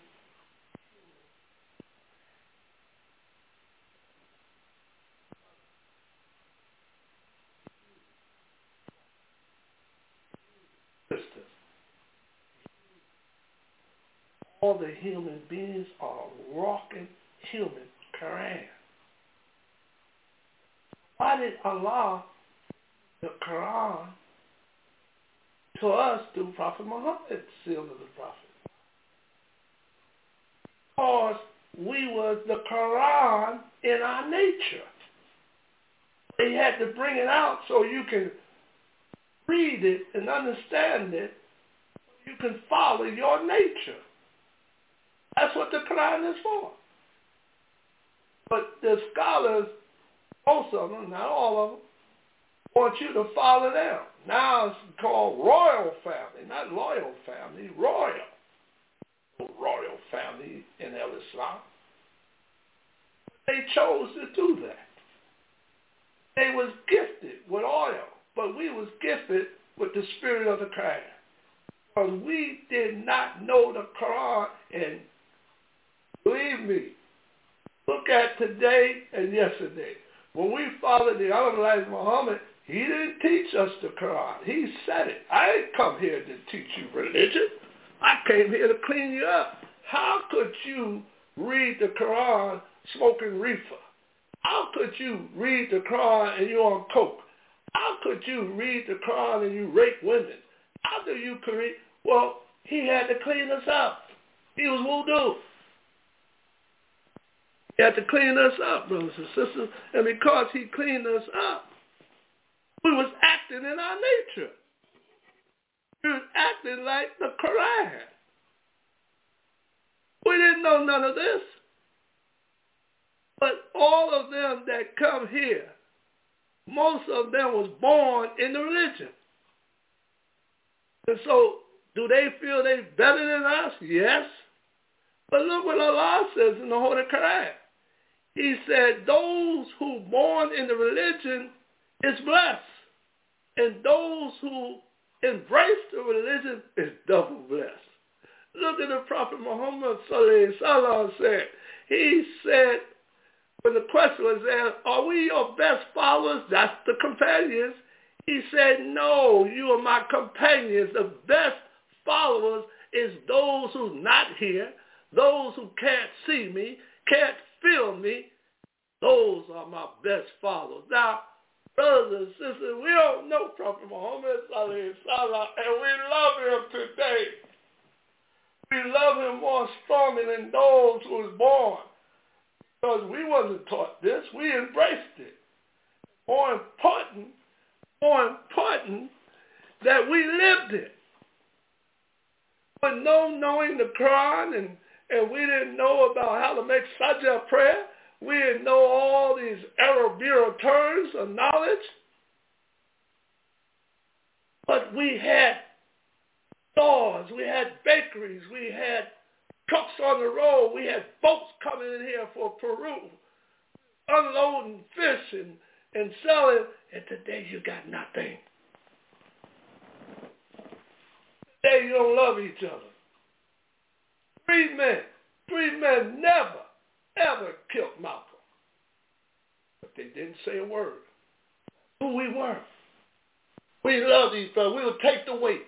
Sisters. All the human beings are walking human Quran. Why did Allah, the Quran, to us through Prophet Muhammad, seal of the Prophet? Because we was the Quran in our nature. They had to bring it out so you can read it and understand it. You can follow your nature. That's what the Quran is for. But the scholars, most of them, not all of them, want you to follow them. Now it's called royal family, not loyal family, royal. Royal family in El Islam. They chose to do that. They was gifted with oil, but we was gifted with the spirit of the Christ. Because we did not know the Quran, and believe me, look at today and yesterday. When we followed the Honorable Muhammad, he didn't teach us the Quran. He said it. I didn't come here to teach you religion. I came here to clean you up. How could you read the Quran smoking reefer? How could you read the Quran and you're on coke? How could you read the Quran and you rape women? How do you read? Well, he had to clean us up. He was wudu. He had to clean us up, brothers and sisters. And because he cleaned us up, we was acting in our nature. We was acting like the Quran. We didn't know none of this. But all of them that come here, most of them was born in the religion. And so, do they feel they better than us? Yes. But look what Allah says in the Holy Quran. He said, those who born in the religion is blessed. And those who embrace the religion is double blessed. Look at the Prophet Muhammad sallallahu alaihi wasallam said. He said, when the question was asked, are we your best followers? That's the companions. He said, no, you are my companions. The best followers is those who not here, those who can't see me, can't feel me. Those are my best followers. Now, brothers and sisters, we don't know Prophet Muhammad sallallahu alaihi wasallam, and we love him today. We love him more strongly than those who was born. Because we wasn't taught this. We embraced it. More important, more important that we lived it. With no knowing the Quran, and, and we didn't know about how to make sajda prayer. We didn't know all these Arab bureau terms of knowledge. But we had stores, we had bakeries, we had trucks on the road, we had boats coming in here for Peru, unloading fish and, and selling, and today you got nothing. Today you don't love each other. Three men, three men never, ever killed Malcolm. But they didn't say a word. Who we were. We loved each other. We would take the weight.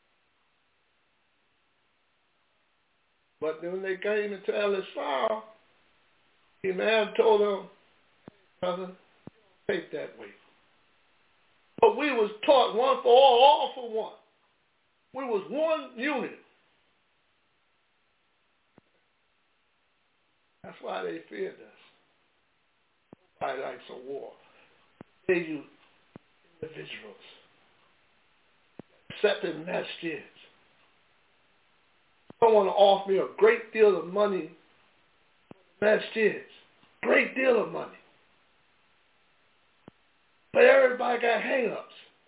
But then when they came into Al-Islam, the man told them, brother, take that weight. But we was taught one for all, all for one. We was one unit. That's why they feared us. Nobody likes a war. They use individuals. Except in masjids. Someone offered me a great deal of money for masjids. Great deal of money. But everybody got hang-ups.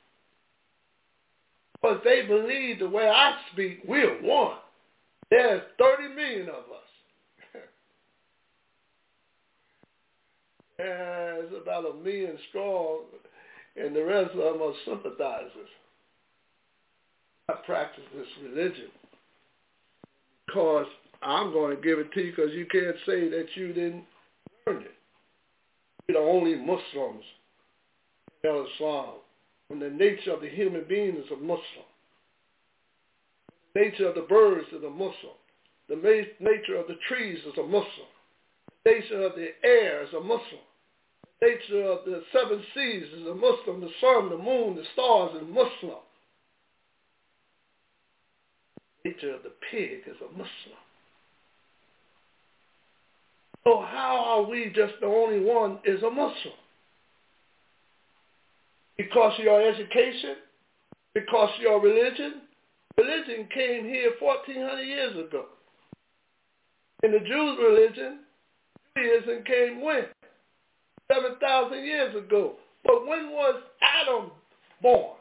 But they believe the way I speak, we're one. There's thirty million of us. There's about a million strong, and the rest of them are sympathizers. I practice this religion because I'm going to give it to you because you can't say that you didn't learn it. We're the only Muslims in Islam. When the nature of the human being is a Muslim. The nature of the birds is a Muslim. The ma- nature of the trees is a Muslim. The nature of the air is a Muslim. The nature of the seven seas is a Muslim. The sun, the moon, the stars is Muslim. The nature of the pig is a Muslim. So how are we just the only one is a Muslim? Because of your education, because of your religion. Religion came here fourteen hundred years ago. In the Jews' religion, Judaism came when? seven thousand years ago. But when was Adam born?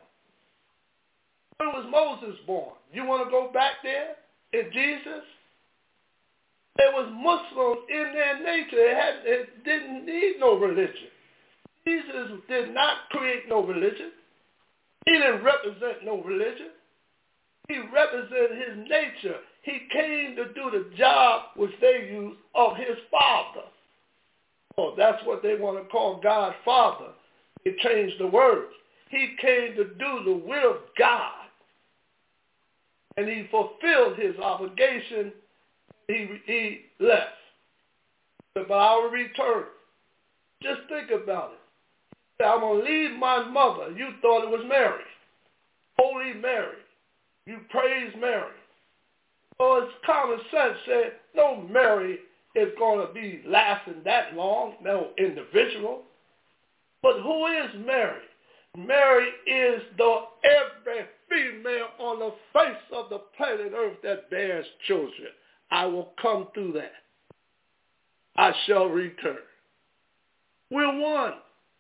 When was Moses born? You want to go back there in Jesus? There was Muslims in their nature. It, had, it didn't need no religion. Jesus did not create no religion. He didn't represent no religion. He represented his nature. He came to do the job which they used of his Father. Oh, that's what they want to call God Father. They changed the words. He came to do the will of God. And he fulfilled his obligation. He, he left. But I will return. Just think about it. I'm going to leave my mother. You thought it was Mary. Holy Mary. You praise Mary. Well, it's common sense said, no Mary is going to be lasting that long, no individual. But who is Mary? Mary is the every female on the face of the planet Earth that bears children. I will come through that. I shall return. We're one.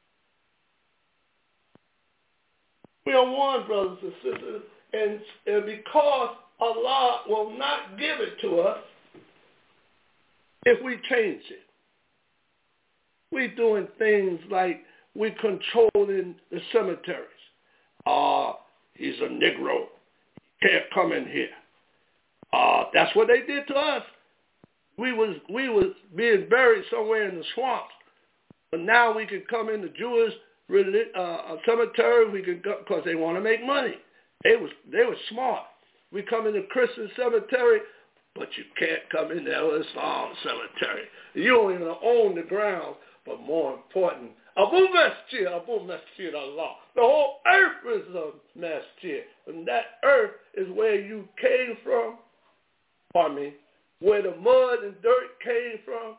We are one, brothers and sisters. And, and because Allah will not give it to us if we change it. We're doing things like we're controlling the cemeteries. Ah, uh, he's a Negro. He can't come in here. Ah, uh, that's what they did to us. We was we was being buried somewhere in the swamps, but now we can come in the Jewish uh, cemetery. We can go because they want to make money. They was they were smart. We come in the Christian cemetery, but you can't come in the Islam cemetery. You don't even own the ground. But more important, Abu Masjid, Abu Masjid Allah. The whole earth is a masjid. And that earth is where you came from, pardon me, where the mud and dirt came from.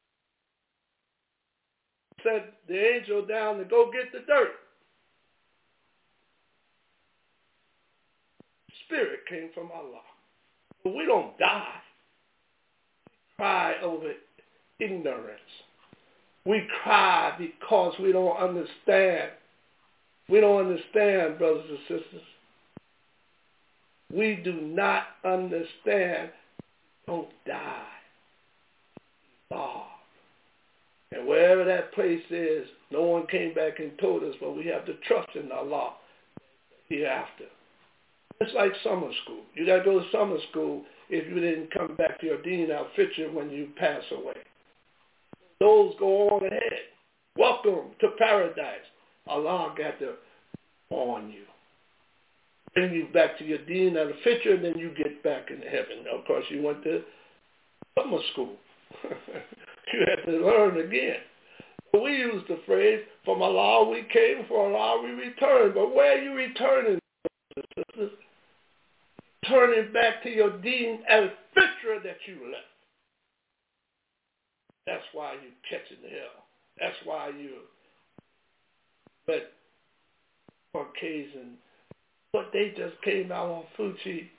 Sent the angel down to go get the dirt. Spirit came from Allah. But we don't die. We cry over ignorance. We cry because we don't understand. We don't understand, brothers and sisters. We do not understand. Don't die. Starve. And wherever that place is, no one came back and told us, but we have to trust in Allah hereafter. It's like summer school. You got to go to summer school if you didn't come back to your deen al-fitr when you pass away. Those go on ahead. Welcome to paradise. Allah got to warn you. Bring you back to your deen al-fitr, and then you get back into heaven. Of course, you went to summer school. You had to learn again. But we use the phrase, from Allah we came, from Allah we return. But where are you returning, sisters? Turning back to your deen al-fitr that you left. That's why you're catching hell. That's why you but Caucasian. What they just came out on Fuji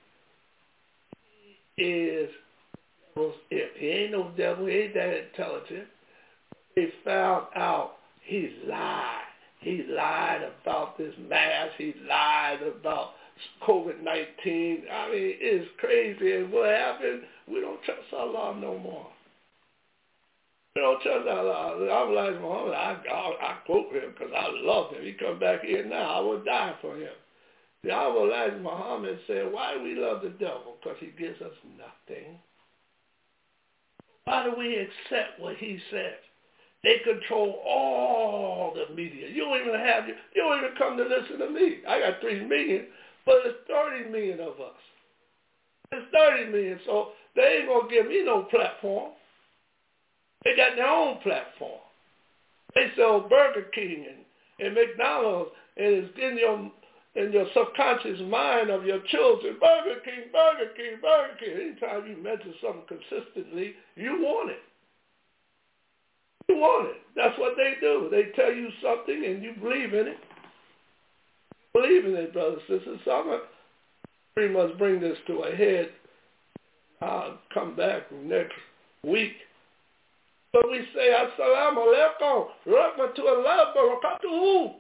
is, if he ain't no devil, he ain't that intelligent. They found out he lied. He lied about this mask. He lied about covid nineteen. I mean, it's crazy. And what happened? We don't trust Allah no more. We don't trust Allah. I'm like Muhammad. I, I, I quote him because I love him. He come back here now. I would die for him. The Honorable Elijah Muhammad said, why do we love the devil? Because he gives us nothing. Why do we accept what he says? They control all the media. You don't even have, you don't even come to listen to me. I got three million, but it's thirty million of us. It's thirty million, so they ain't going to give me no platform. They got their own platform. They sell Burger King and, and McDonald's, and it's in your in your subconscious mind of your children. Burger King, Burger King, Burger King. Anytime you mention something consistently, you want it. You want it. That's what they do. They tell you something and you believe in it. Believe in it, brothers and sisters. So I'm going to pretty much bring this to a head. I'll come back next week. But we say, Assalamu alaikum, rahmatullah barakatuhu.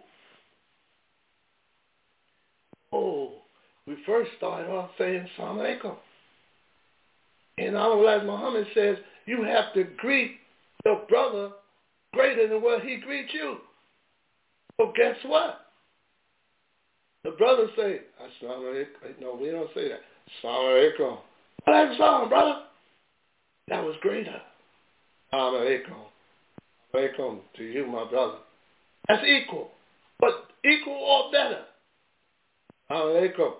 Oh, we first started off saying Assalamu alaikum. And Elijah Muhammad says, you have to greet your brother greater than what he greets you. So guess what? The brothers say, Assalamu alaikum. No, we don't say that. Assalamu alaikum. Alaikum salam, brother. That was greater. Assalamu alaikum. Alaikum to you, my brother. That's equal. But equal or better. Assalamu alaikum.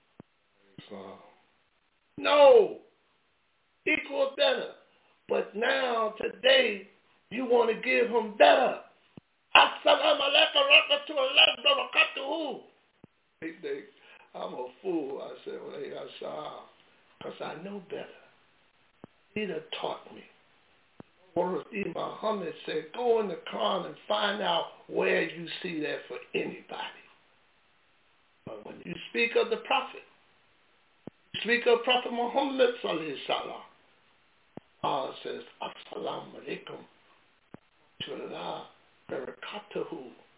No. Equal or better. But now, today, you want to give him better. Assalamu alaikum rahmatullahi wa barakatuhu. They think I'm a fool. I said, well, hey, I because I know better. He done taught me. Imam Muhammad said, go in the Quran and find out where you see that for anybody. But when you speak of the Prophet, you speak of Prophet Muhammad sallallahu alaihi wasallam, Allah says, Assalamu alaikum to Allah barakatuhu.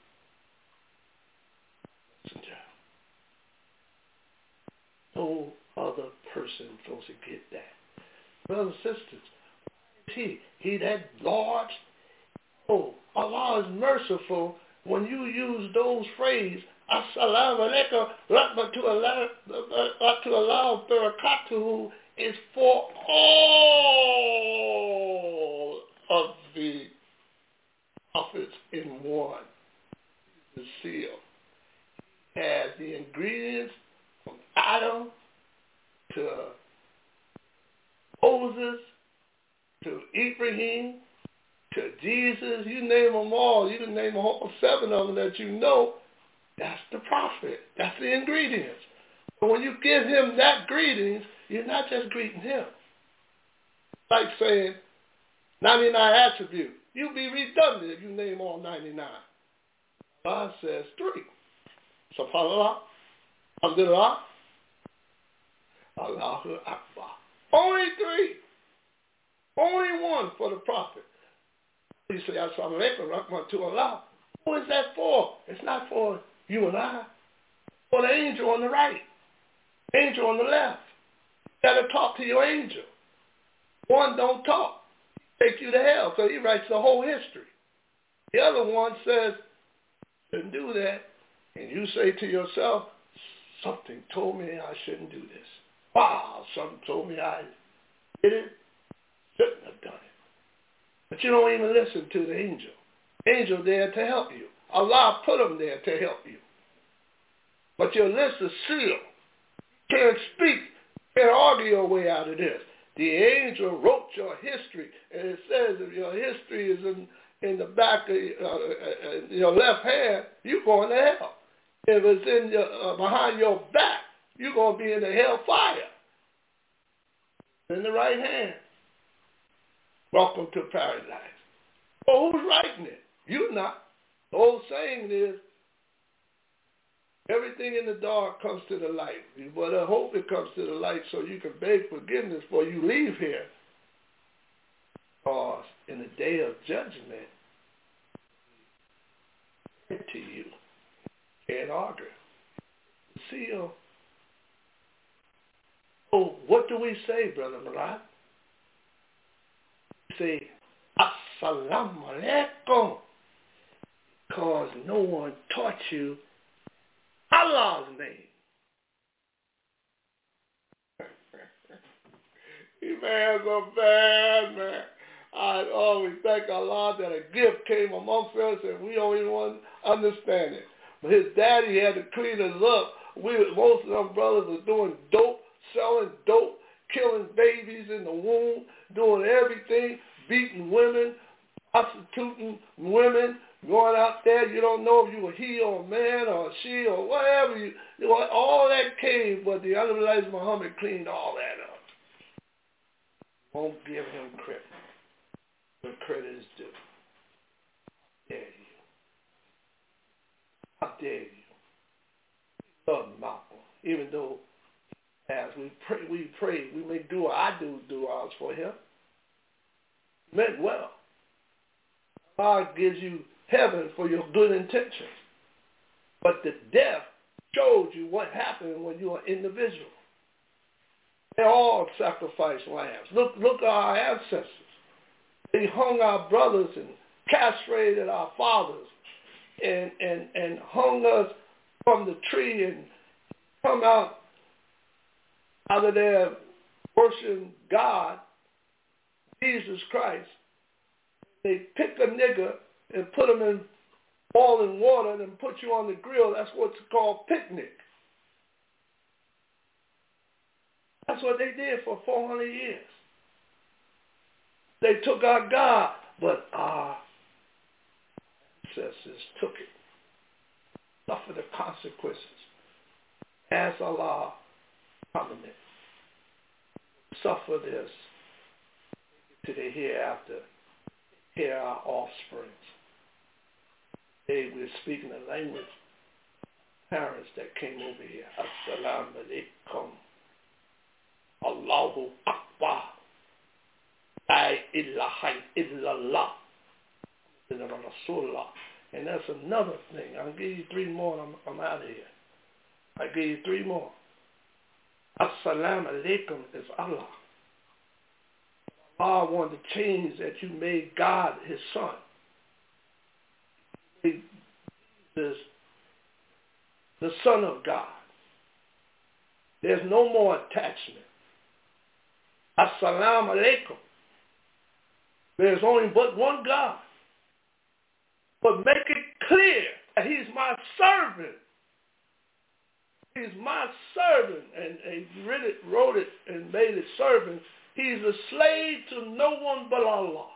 Messenger. No other person supposed to get that. Brothers and sisters, he, he that large. Oh, Allah is merciful when you use those phrases, Assalamu alaikum, rahmatullahi wa barakatuhu, is for all of the prophets in one. The seal has the ingredients from Adam to Moses to Ibrahim to Jesus. You name them all. You can name a whole seven of them that you know. That's the prophet. That's the ingredients. But when you give him that greetings, you're not just greeting him. Like saying ninety-nine attributes. You'll be redundant if you name all ninety-nine. God says three. SubhanAllah, Alhamdulillah, Allahu Akbar. Only three. Only one for the prophet. You say, Assalamu alaikum, rahmatullah. Who is that for? It's not for you and I. For the angel on the right. Angel on the left. You got to talk to your angel. One don't talk. Take you to hell. So he writes the whole history. The other one says, shouldn't do that. And you say to yourself, something told me I shouldn't do this. Wow, something told me I did it. Shouldn't have done it. But you don't even listen to the angel. Angel there to help you. Allah put him there to help you. But your list is sealed. You can't speak, can't argue your way out of this. The angel wrote your history, and it says if your history is in, in the back of uh, your left hand, you're going to hell. If it's in your, uh, behind your back, you're going to be in the hellfire. In the right hand. Welcome to paradise. Well, who's writing it? You not. The old saying is, everything in the dark comes to the light. But I hope it comes to the light so you can beg forgiveness before you leave here. Because in the day of judgment, to you, can't argue. See you. Oh, what do we say, Brother Murat? We say, Assalamu alaikum. Because no one taught you Allah's name. He man's a bad man. I always thank Allah that a gift came amongst us and we don't even want to understand it. But his daddy had to clean us up. We, most of them brothers are doing dope, selling dope, killing babies in the womb, doing everything, beating women, prostituting women, going out there. You don't know if you were he or a man or a she or whatever. You, you know, all that came, but the other Elijah Muhammad cleaned all that up. Won't give him credit. The credit is due. How dare you? How dare you? Love Malcolm, even though as we pray, we pray, we may do, I do du'as for him. Meant well. God gives you heaven for your good intentions. But the death showed you what happened when you are individual. They all sacrificed lambs. Look, look at our ancestors. They hung our brothers and castrated our fathers and, and, and hung us from the tree and come out out of there worshiping God, Jesus Christ. They pick a nigger and put him in boiling water and put you on the grill. That's what's called picnic. That's what they did for four hundred years. They took our God, but our ancestors took it. Suffered the consequences. As Allah covenant. Suffer this to the hereafter. Hear our offspring. Today we're speaking a language. Parents that came over here. Assalamu alaikum. Allahu Akbar. La ilaha illallah. And that's another thing. I'll give you three more and I'm, I'm out of here. I give you three more. Assalamu alaikum is Allah. Allah wanted to change that you made God his son. He is the son of God. There's no more attachment. Assalamu alaikum. There's only but one God. But make it clear that he's my servant. He's my servant. And, and he read it, wrote it and made it servant. He's a slave to no one but Allah.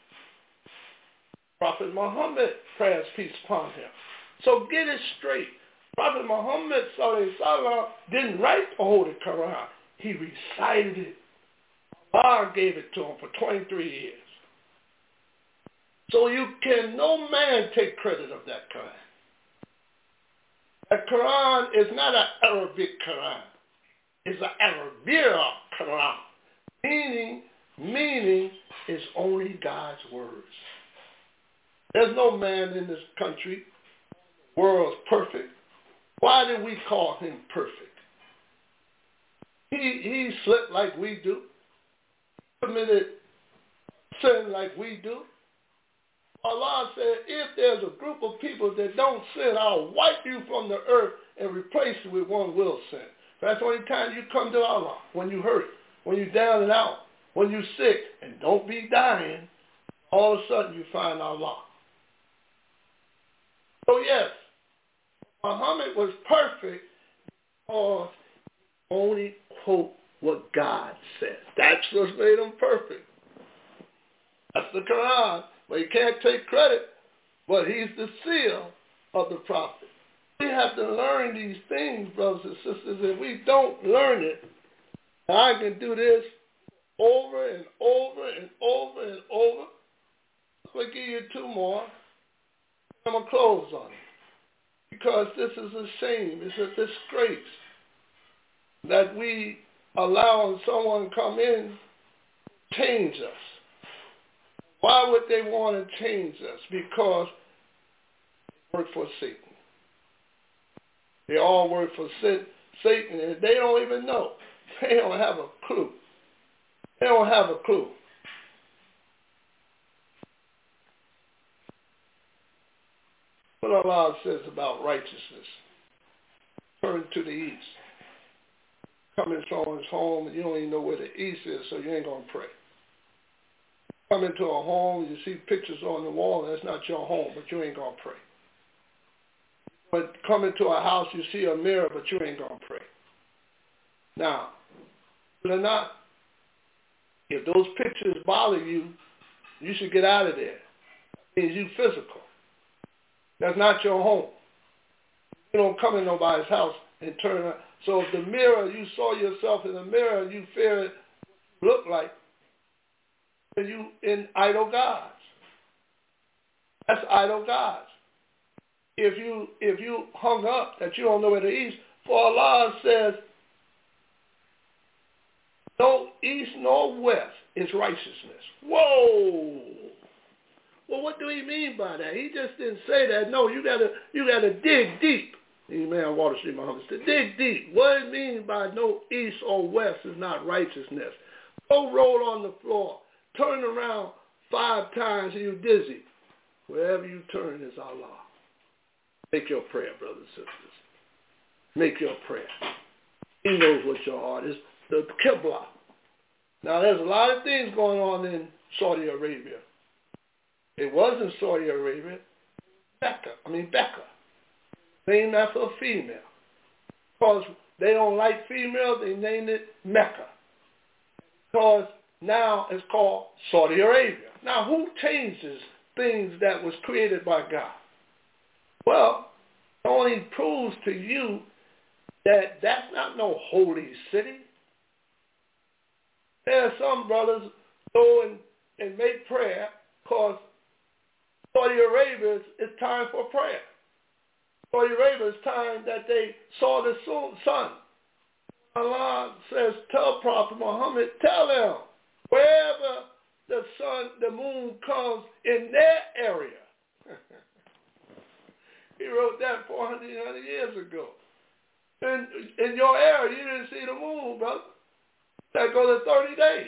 Prophet Muhammad, prayers, peace upon him. So get it straight. Prophet Muhammad sallallahu didn't write the Holy Quran. He recited it. Allah gave it to him for twenty-three years. So you can, no man take credit of that Quran. That Quran is not an Arabic Quran. It's an Arabic Quran. Meaning, meaning is only God's words. There's no man in this country, the world's perfect. Why did we call him perfect? He, he slipped like we do. Committed sin like we do. Allah said, if there's a group of people that don't sin, I'll wipe you from the earth and replace you with one will sin. That's the only time you come to Allah, when you hurt, when you're down and out, when you're sick, and don't be dying, all of a sudden you find Allah. So yes, Muhammad was perfect because he only quote what God says. That's what made him perfect. That's the Quran. But he can't take credit, but he's the seal of the prophet. We have to learn these things, brothers and sisters. If we don't learn it, I can do this over and over and over and over. I'll give you two more. I'm going to close on it. Because this is a shame. It's a disgrace that we allow someone to come in, change us. Why would they want to change us? Because they work for Satan. They all work for Satan, and they don't even know. They don't have a clue. They don't have a clue. What Allah says about righteousness. Turn to the east. Come in someone's home, and you don't even know where the east is, so you ain't going to pray. Come into a home, you see pictures on the wall, and that's not your home, but you ain't going to pray. But come into a house, you see a mirror, but you ain't going to pray. Now, believe it or not, if those pictures bother you, you should get out of there. That means you physical. That's not your home. You don't come in nobody's house and turn around. So if the mirror, you saw yourself in the mirror and you fear it look like, then you in idol gods. That's idol gods. If you if you hung up that you don't know where the east, for Allah says, no east nor west is righteousness. Whoa! Well, what do he mean by that? He just didn't say that. No, you gotta you gotta dig deep. Amen. Water Street Muhammad said, dig deep. What it means by no east or west is not righteousness. Go roll on the floor. Turn around five times and you're dizzy. Wherever you turn is Allah. Make your prayer, brothers and sisters. Make your prayer. He knows what your heart is. The Qibla. Now, there's a lot of things going on in Saudi Arabia. It wasn't Saudi Arabia. Becca. I mean, Becca. Named after a female. Because they don't like females, they named it Mecca. Because now it's called Saudi Arabia. Now, who changes things that was created by God? Well, it only proves to you that that's not no holy city. There are some brothers go and, and make prayer because Saudi Arabia is it's time for prayer. Saudi Arabia is time that they saw the sun. Allah says, tell Prophet Muhammad, tell them, wherever the sun, the moon comes in their area. He wrote that four hundred years ago. In, in your area, you didn't see the moon, brother. That go to thirty days.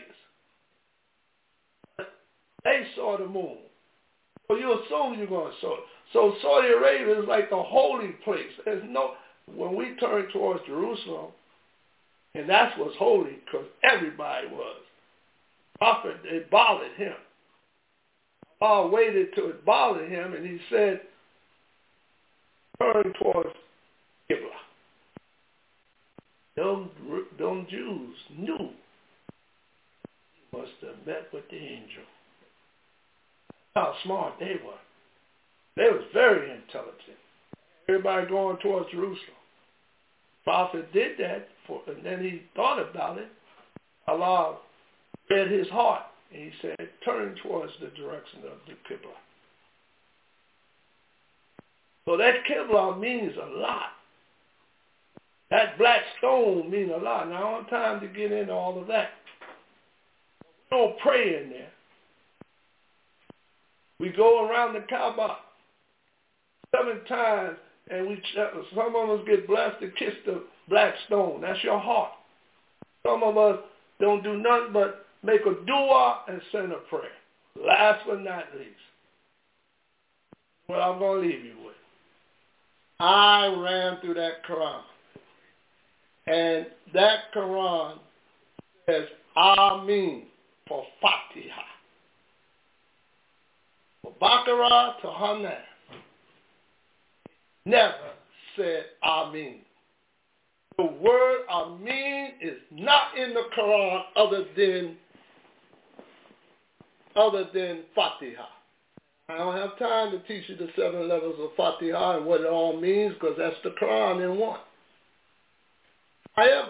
They saw the moon. So you assume you're going to saw it. So Saudi Arabia is like the holy place. There's no, when we turn towards Jerusalem, and that's what's holy because everybody was. Prophet, they bothered him. Allah waited to bother him, and he said, turn towards Qibla. Them, them Jews knew he must have met with the angel. How smart they were. They was very intelligent. Everybody going towards Jerusalem. Prophet did that, for, and then he thought about it. Allah read his heart, and he said, turn towards the direction of the Qibla. So that Qibla means a lot. That black stone means a lot. Now, I don't have time to get into all of that. We don't pray in there. We go around the Kaaba seven times, and we some of us get blessed to kiss the black stone. That's your heart. Some of us don't do nothing but make a dua and send a prayer. Last but not least, what I'm going to leave you with. I ran through that Quran. And that Quran says, Ameen for Fatiha. For Baqarah to Hanan. Never said Ameen. The word Ameen is not in the Quran other than other than Fatiha. I don't have time to teach you the seven levels of Fatiha and what it all means because that's the Quran in one. However,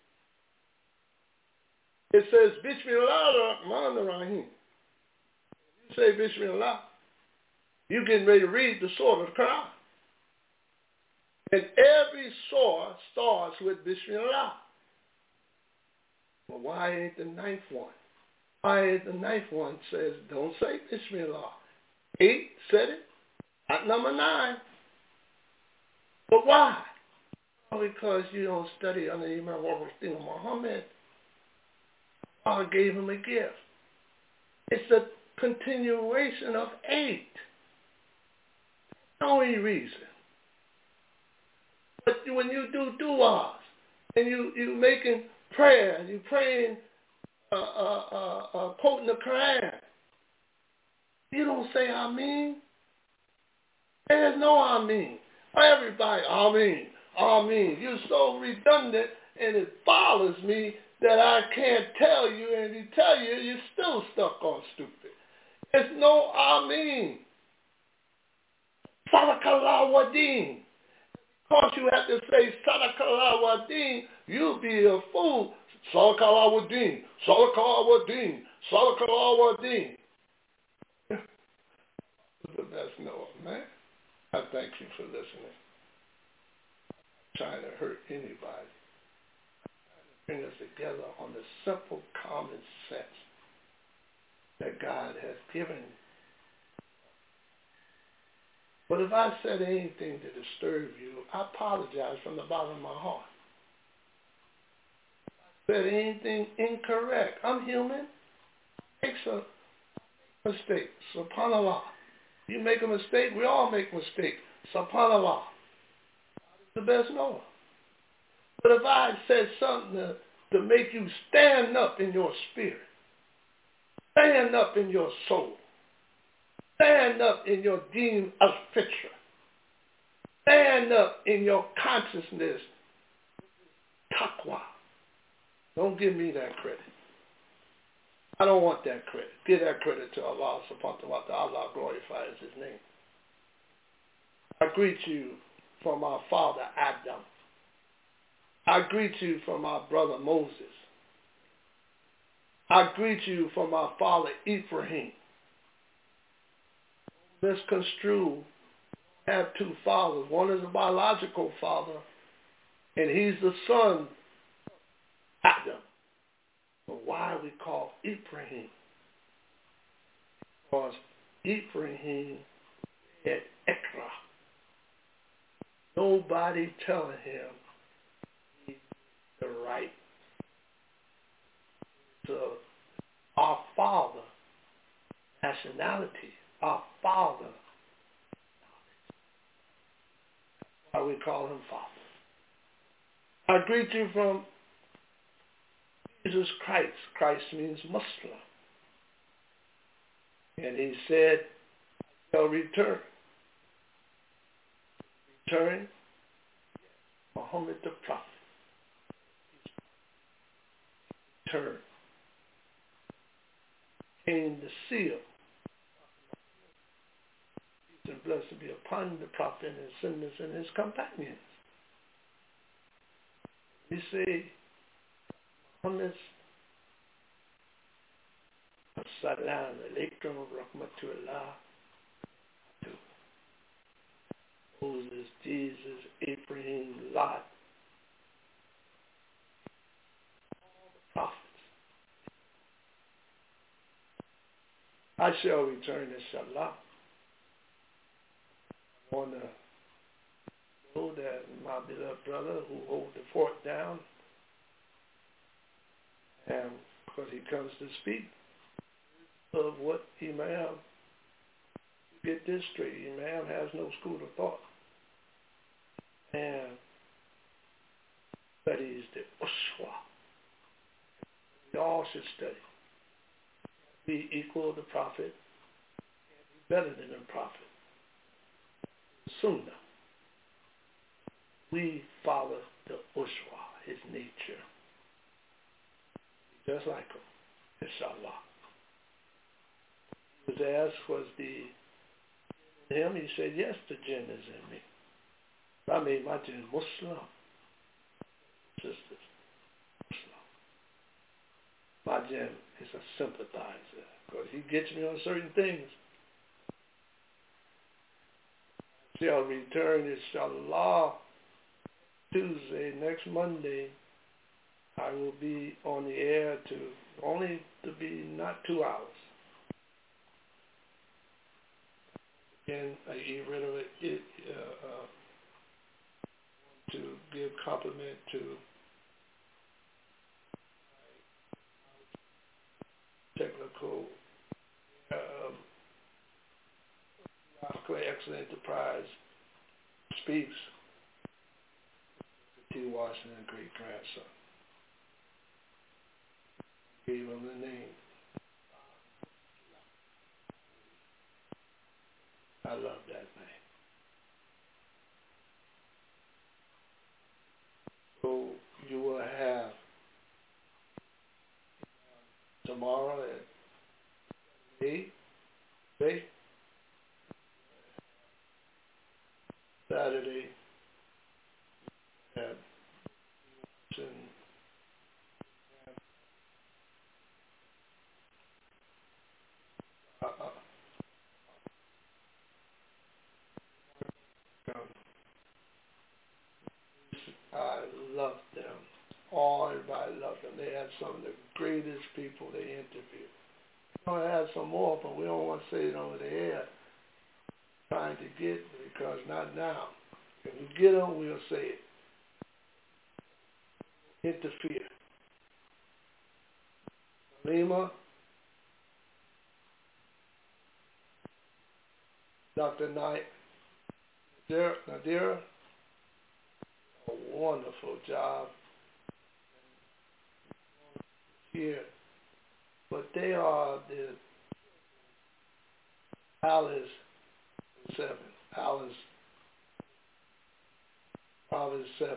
it says Bismillah ar-Rahman ar-Rahim. You say Bismillah, you're getting ready to read the surah of the Quran. And every surah starts with Bismillah. Well, why ain't the ninth one? Why ain't the ninth one says don't say Bismillah? Eight said it, not number nine. But why? Because you don't study under Imam Muhammad. God gave him a gift. It's a continuation of eight. The only reason. But when you do du'as and you you making prayer and you praying, uh, uh, uh, uh, quoting the Quran, you don't say Ameen. There's no Ameen. Everybody Ameen. Ameen. You're so redundant, and it bothers me that I can't tell you, and if you tell you, you're still stuck on stupid. There's no Ameen. Sadakallah wa deen. Because you have to say Sadakallah wa deen, you'll be a fool. Sadakallah wa deen. Sadakallah wa deen. Sadakallah wa deen. The best Noah, man. I thank you for listening. Trying to hurt anybody. Bring us together on the simple common sense that God has given But if I said anything to disturb you, I apologize from the bottom of my heart. If I said anything incorrect, I'm human. Make some mistakes. Subhanallah. You make a mistake, we all make mistakes. Subhanallah. The best knower. But if I said something to, to make you stand up in your spirit, stand up in your soul, stand up in your deen al-fitra, stand up in your consciousness, taqwa, don't give me that credit. I don't want that credit. Give that credit to Allah subhanahu wa ta'ala. Allah glorifies his name. I greet you from our father Adam. I greet you from our brother Moses. I greet you from our father Ibrahim. Misconstrue, have two fathers. One is a biological father, and he's the son, Adam. But why we call Ibrahim? Because Ibrahim had Ikra. Nobody telling him he's the right. So our father, nationality, our father, that's why we call him father. I greet you from Jesus Christ. Christ means Muslim. And he said, I shall return. Return, Muhammad the Prophet. Return. Came the seal. Peace and blessing be upon the Prophet and his senders and his companions. We say, Muhammad, Assalamu alaikum wa rahmatullah. Moses, Jesus, Abraham, Lot, all the prophets. I shall return, inshallah. I want to know that my beloved brother who holds the fort down, and because he comes to speak of what Imam, get this straight, Imam has no school of thought. And studies the Uswa. We all should study. Be equal to the Prophet, be better than the Prophet. Sunnah. We follow the Uswa, his nature. Just like him, inshallah. He was asked, was the him? He said, yes, the jinn is in me. I made my jinn Muslim. Sisters, Muslim. My jinn is a sympathizer because he gets me on certain things. Shall return, inshallah, Tuesday, next Monday. I will be on the air to only to be not two hours. Again, I get rid of it, it uh, uh, to give compliment to technical, um, excellent enterprise speaks. T. Washington, great grandson. Gave him the name. I love that name. So you will have tomorrow at eight, eight, Saturday at uh, uh, I love them. All everybody loved them. They had some of the greatest people they interviewed. We're going to have some more, but we don't want to say it over the air. trying to get, because not now. If we get them, we'll say it. Interfere. Lima, Doctor Knight, Nadira, Nadira, a wonderful job here. But they are the Alice seven. Alice, Providence seven.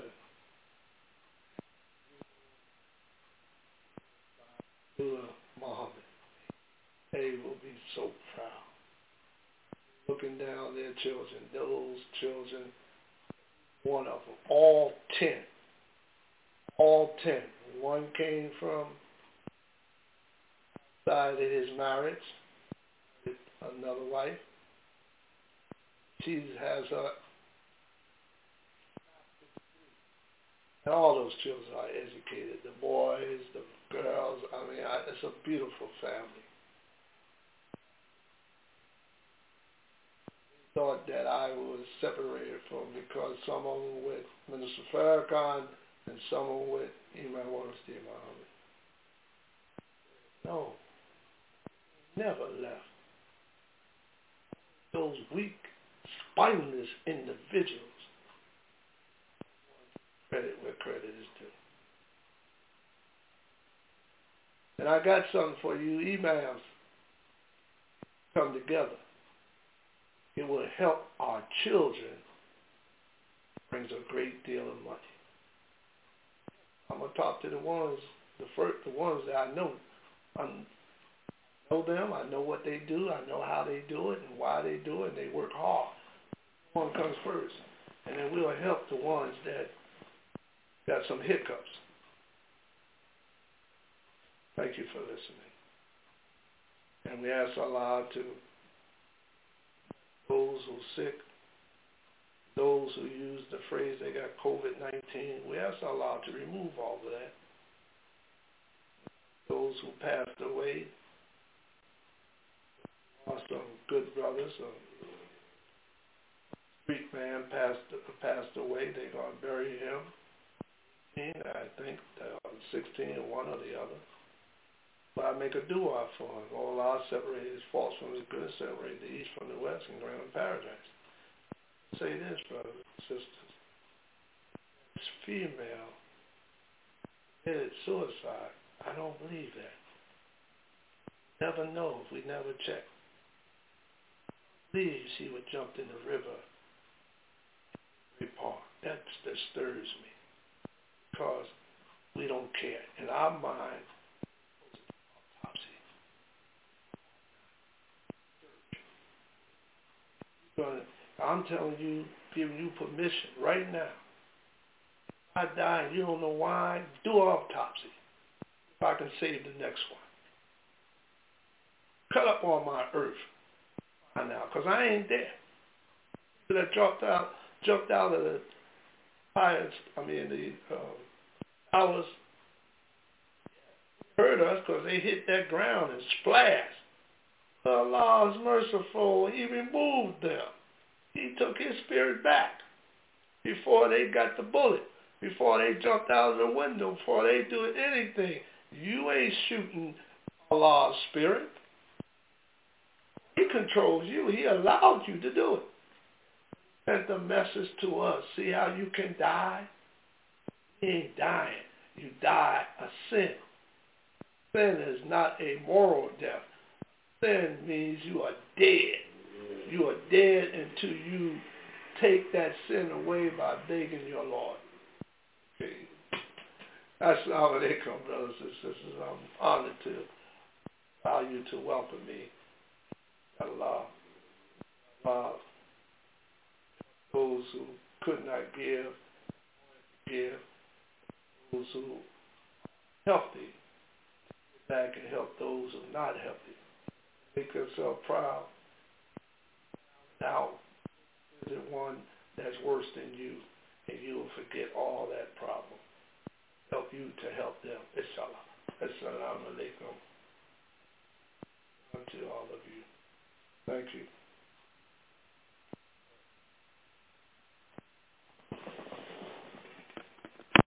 Muhammad. They will be so proud. Looking down their children, those children, one of them, all ten, all ten. One came from outside of his marriage with another wife. She has her, and all those children are educated. The boys, the girls. I mean, I, it's a beautiful family. Thought that I was separated from because some of them with Minister Farrakhan and some of them with Imam Wallace Muhammad. No, never left. Those weak, spineless individuals. Credit where credit is due. And I got something for you imams. Come together. It will help our children. Brings a great deal of money. I'm gonna talk to the ones, the first, the ones that I know. I know them. I know what they do. I know how they do it and why they do it. And they work hard. One comes first, and then we'll help the ones that got some hiccups. Thank you for listening. And we ask Allah to those who are sick, those who use the phrase they got COVID nineteen, we ask Allah to remove all of that. Those who passed away, are some good brothers. A street man passed passed away. They're going to bury him. I think uh, sixteen, one or the other. But I make a dua for him. Oh Allah, separate his faults from his good, separate the east from the west, and grant him paradise. Say this, brothers and sisters. This female committed suicide. I don't believe that. Never know if we never check. I believe she would jump in the river. Park. That disturbs me because we don't care. In our mind, I'm telling you, giving you permission right now. If I die and you don't know why, do an autopsy. If I can save the next one. Cut up on my earth by now, because I ain't there. People that jumped out, jumped out of the fires, I mean the um, towers, hurt us because they hit that ground and splashed. Allah is merciful. He removed them. He took his spirit back before they got the bullet, before they jumped out of the window, before they do anything. You ain't shooting Allah's spirit. He controls you. He allowed you to do it. Sent the message to us. See how you can die? You ain't dying. You die a sin. Sin is not a moral death. Sin means you are dead. You are dead until you take that sin away by begging your Lord. Okay. Assalamu alaikum, brothers and sisters. I'm honored to allow you to welcome me. Allah. Allah. Those who could not give, give. Those who are healthy, get back and help those who are not healthy. Make yourself proud. Now, is it one that's worse than you, and you will forget all that problem. Help you to help them, inshallah. Assalamu alaikum. To all of you. Thank you.